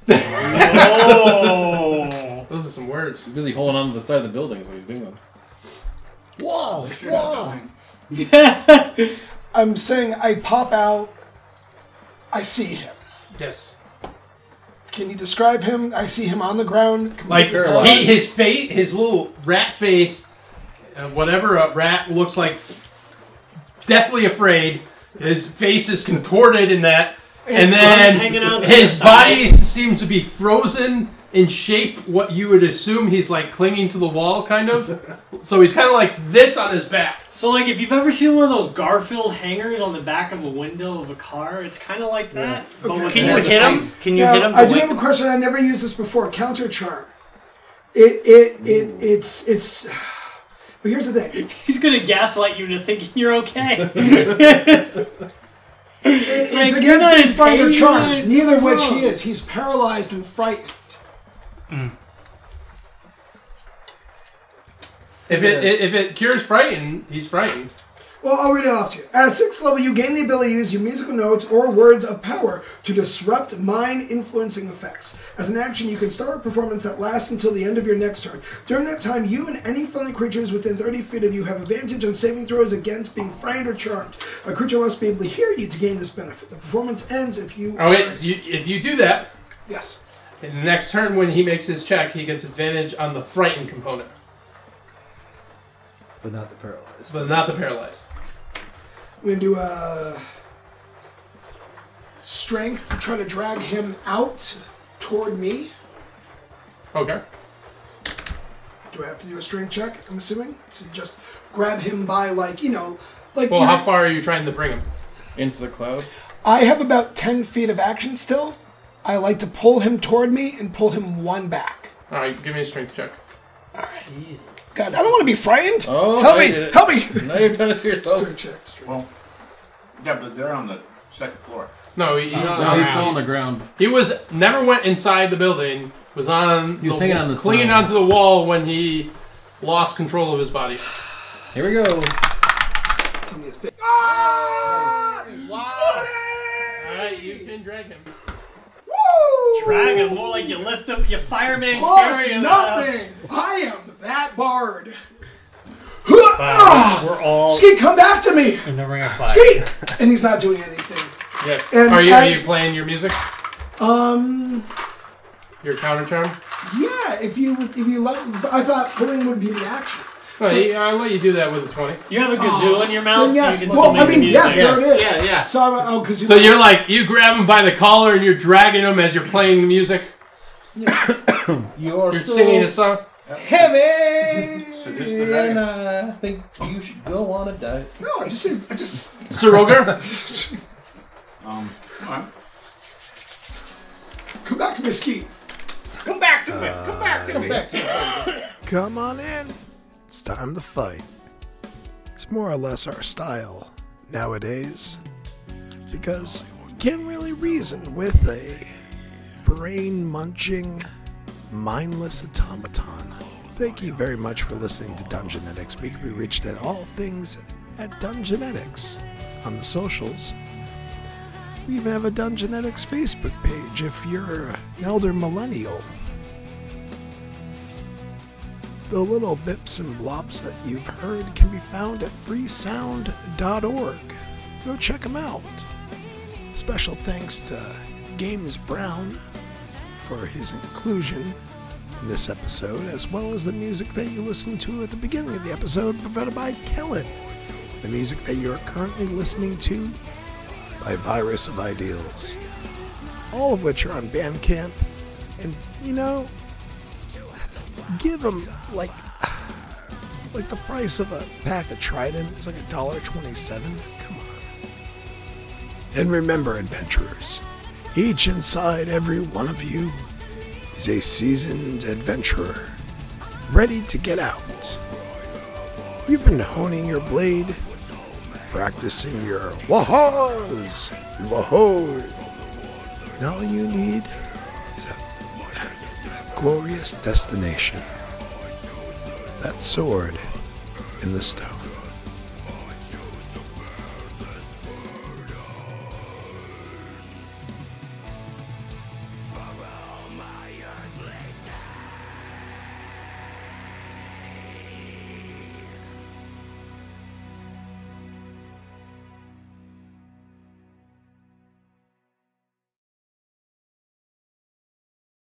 Oh! Those are some words. He's busy holding on to the side of the building, is what he's doing. Whoa! Whoa! I'm saying I pop out. I see him. Yes. Can you describe him? I see him on the ground. Like completely he, paralyzed. his face, his little rat face, uh, whatever a rat looks like, deathly afraid. His face is contorted in that, His and tongue's hanging out then to the his side. body seems to be frozen in shape. What you would assume he's like clinging to the wall, kind of. So he's kind of like this on his back. So, like, if you've ever seen one of those Garfield hangers on the back of a window of a car, it's kind of like that. But Okay. with Can you more hit him? dice. Can you Now, hit him? to I do wake have a him? question. I never used this before. Counter charm. It it it it's it's. But here's the thing. He's gonna gaslight you into thinking you're okay. It, it's Like, you're against not being in frightened or pain, charmed. you're Neither of which wrong. he is. He's paralyzed and frightened. If it if it cures frightened, he's frightened. Well, I'll read it off to you. At sixth level, you gain the ability to use your musical notes or words of power to disrupt mind-influencing effects. As an action, you can start a performance that lasts until the end of your next turn. During that time, you and any friendly creatures within thirty feet of you have advantage on saving throws against being frightened or charmed. A creature must be able to hear you to gain this benefit. The performance ends if you... Oh wait, you, if you do that, Yes. in the next turn when he makes his check, he gets advantage on the frightened component, But not the paralyzed. but not the paralyzed. I'm gonna do a strength to try to drag him out toward me. Okay. Do I have to do a strength check? I'm assuming to just grab him by like you know, like. Well, you how know, far are you trying to bring him? Into the cloud? I have about ten feet of action still. I like to pull him toward me and pull him one back. All right, give me a strength check. All right. Jesus. God, I don't want to be frightened. Oh, help I me! did it. Help me! Now you've done it to yourself. Strength check. Strength. Well, yeah, but they're on the second floor. No, he, he was No, on he fell on the ground. He was never went inside the building. Was on. He was the, hanging on the clinging side. onto the wall when he lost control of his body. Here we go. Tell me it's big. Ah! Wow. All right, you can drag him. Woo! Drag him more like you lift him, you fireman Plus carry him. nothing. I am that bard. Wow, we're all Skeet, come back to me. in the ring of fire. Skeet, and he's not doing anything. Yeah. And are you are as- you playing your music? Um. Your counter charm? Yeah, if you if you let, I thought pulling would be the action. Well, he, I'll let you do that with a twenty. You have a kazoo in your mouth, Then yes, so you can well, still I make mean, the yes, music. there it is. Yeah, yeah. So I'm oh, because So you're like you grab him by the collar and you're dragging him as you're playing the music. You're, You're so singing a song. heavy, Seduce the dragon. and I think you should go on a diet. no, I just said I just. Sirogar? Um, all right. Come back to me, Skeet. Come back to it. Come back to Come it. back to it. Come on in. It's time to fight. It's more or less our style nowadays. Because you can't really reason with a brain-munching, mindless automaton. Thank you very much for listening to Dungeonetics. We can be reached at all things at Dungeonetics on the socials. We even have a Dungeonetics Facebook page if you're an elder millennial. The little bips and blops that you've heard can be found at freesound dot org. Go check them out. Special thanks to Games Brown for his inclusion in this episode, as well as the music that you listened to at the beginning of the episode, provided by Kellen. The music that you are currently listening to by Virus of Ideals. All of which are on Bandcamp. And, you know, give them, like, like the price of a pack of Trident. It's like a dollar twenty-seven. Come on. And remember, adventurers, each inside every one of you is a seasoned adventurer, ready to get out. You've been honing your blade, practicing your wahas, waho. And all you need is that, that, that glorious destination. That sword in the stone.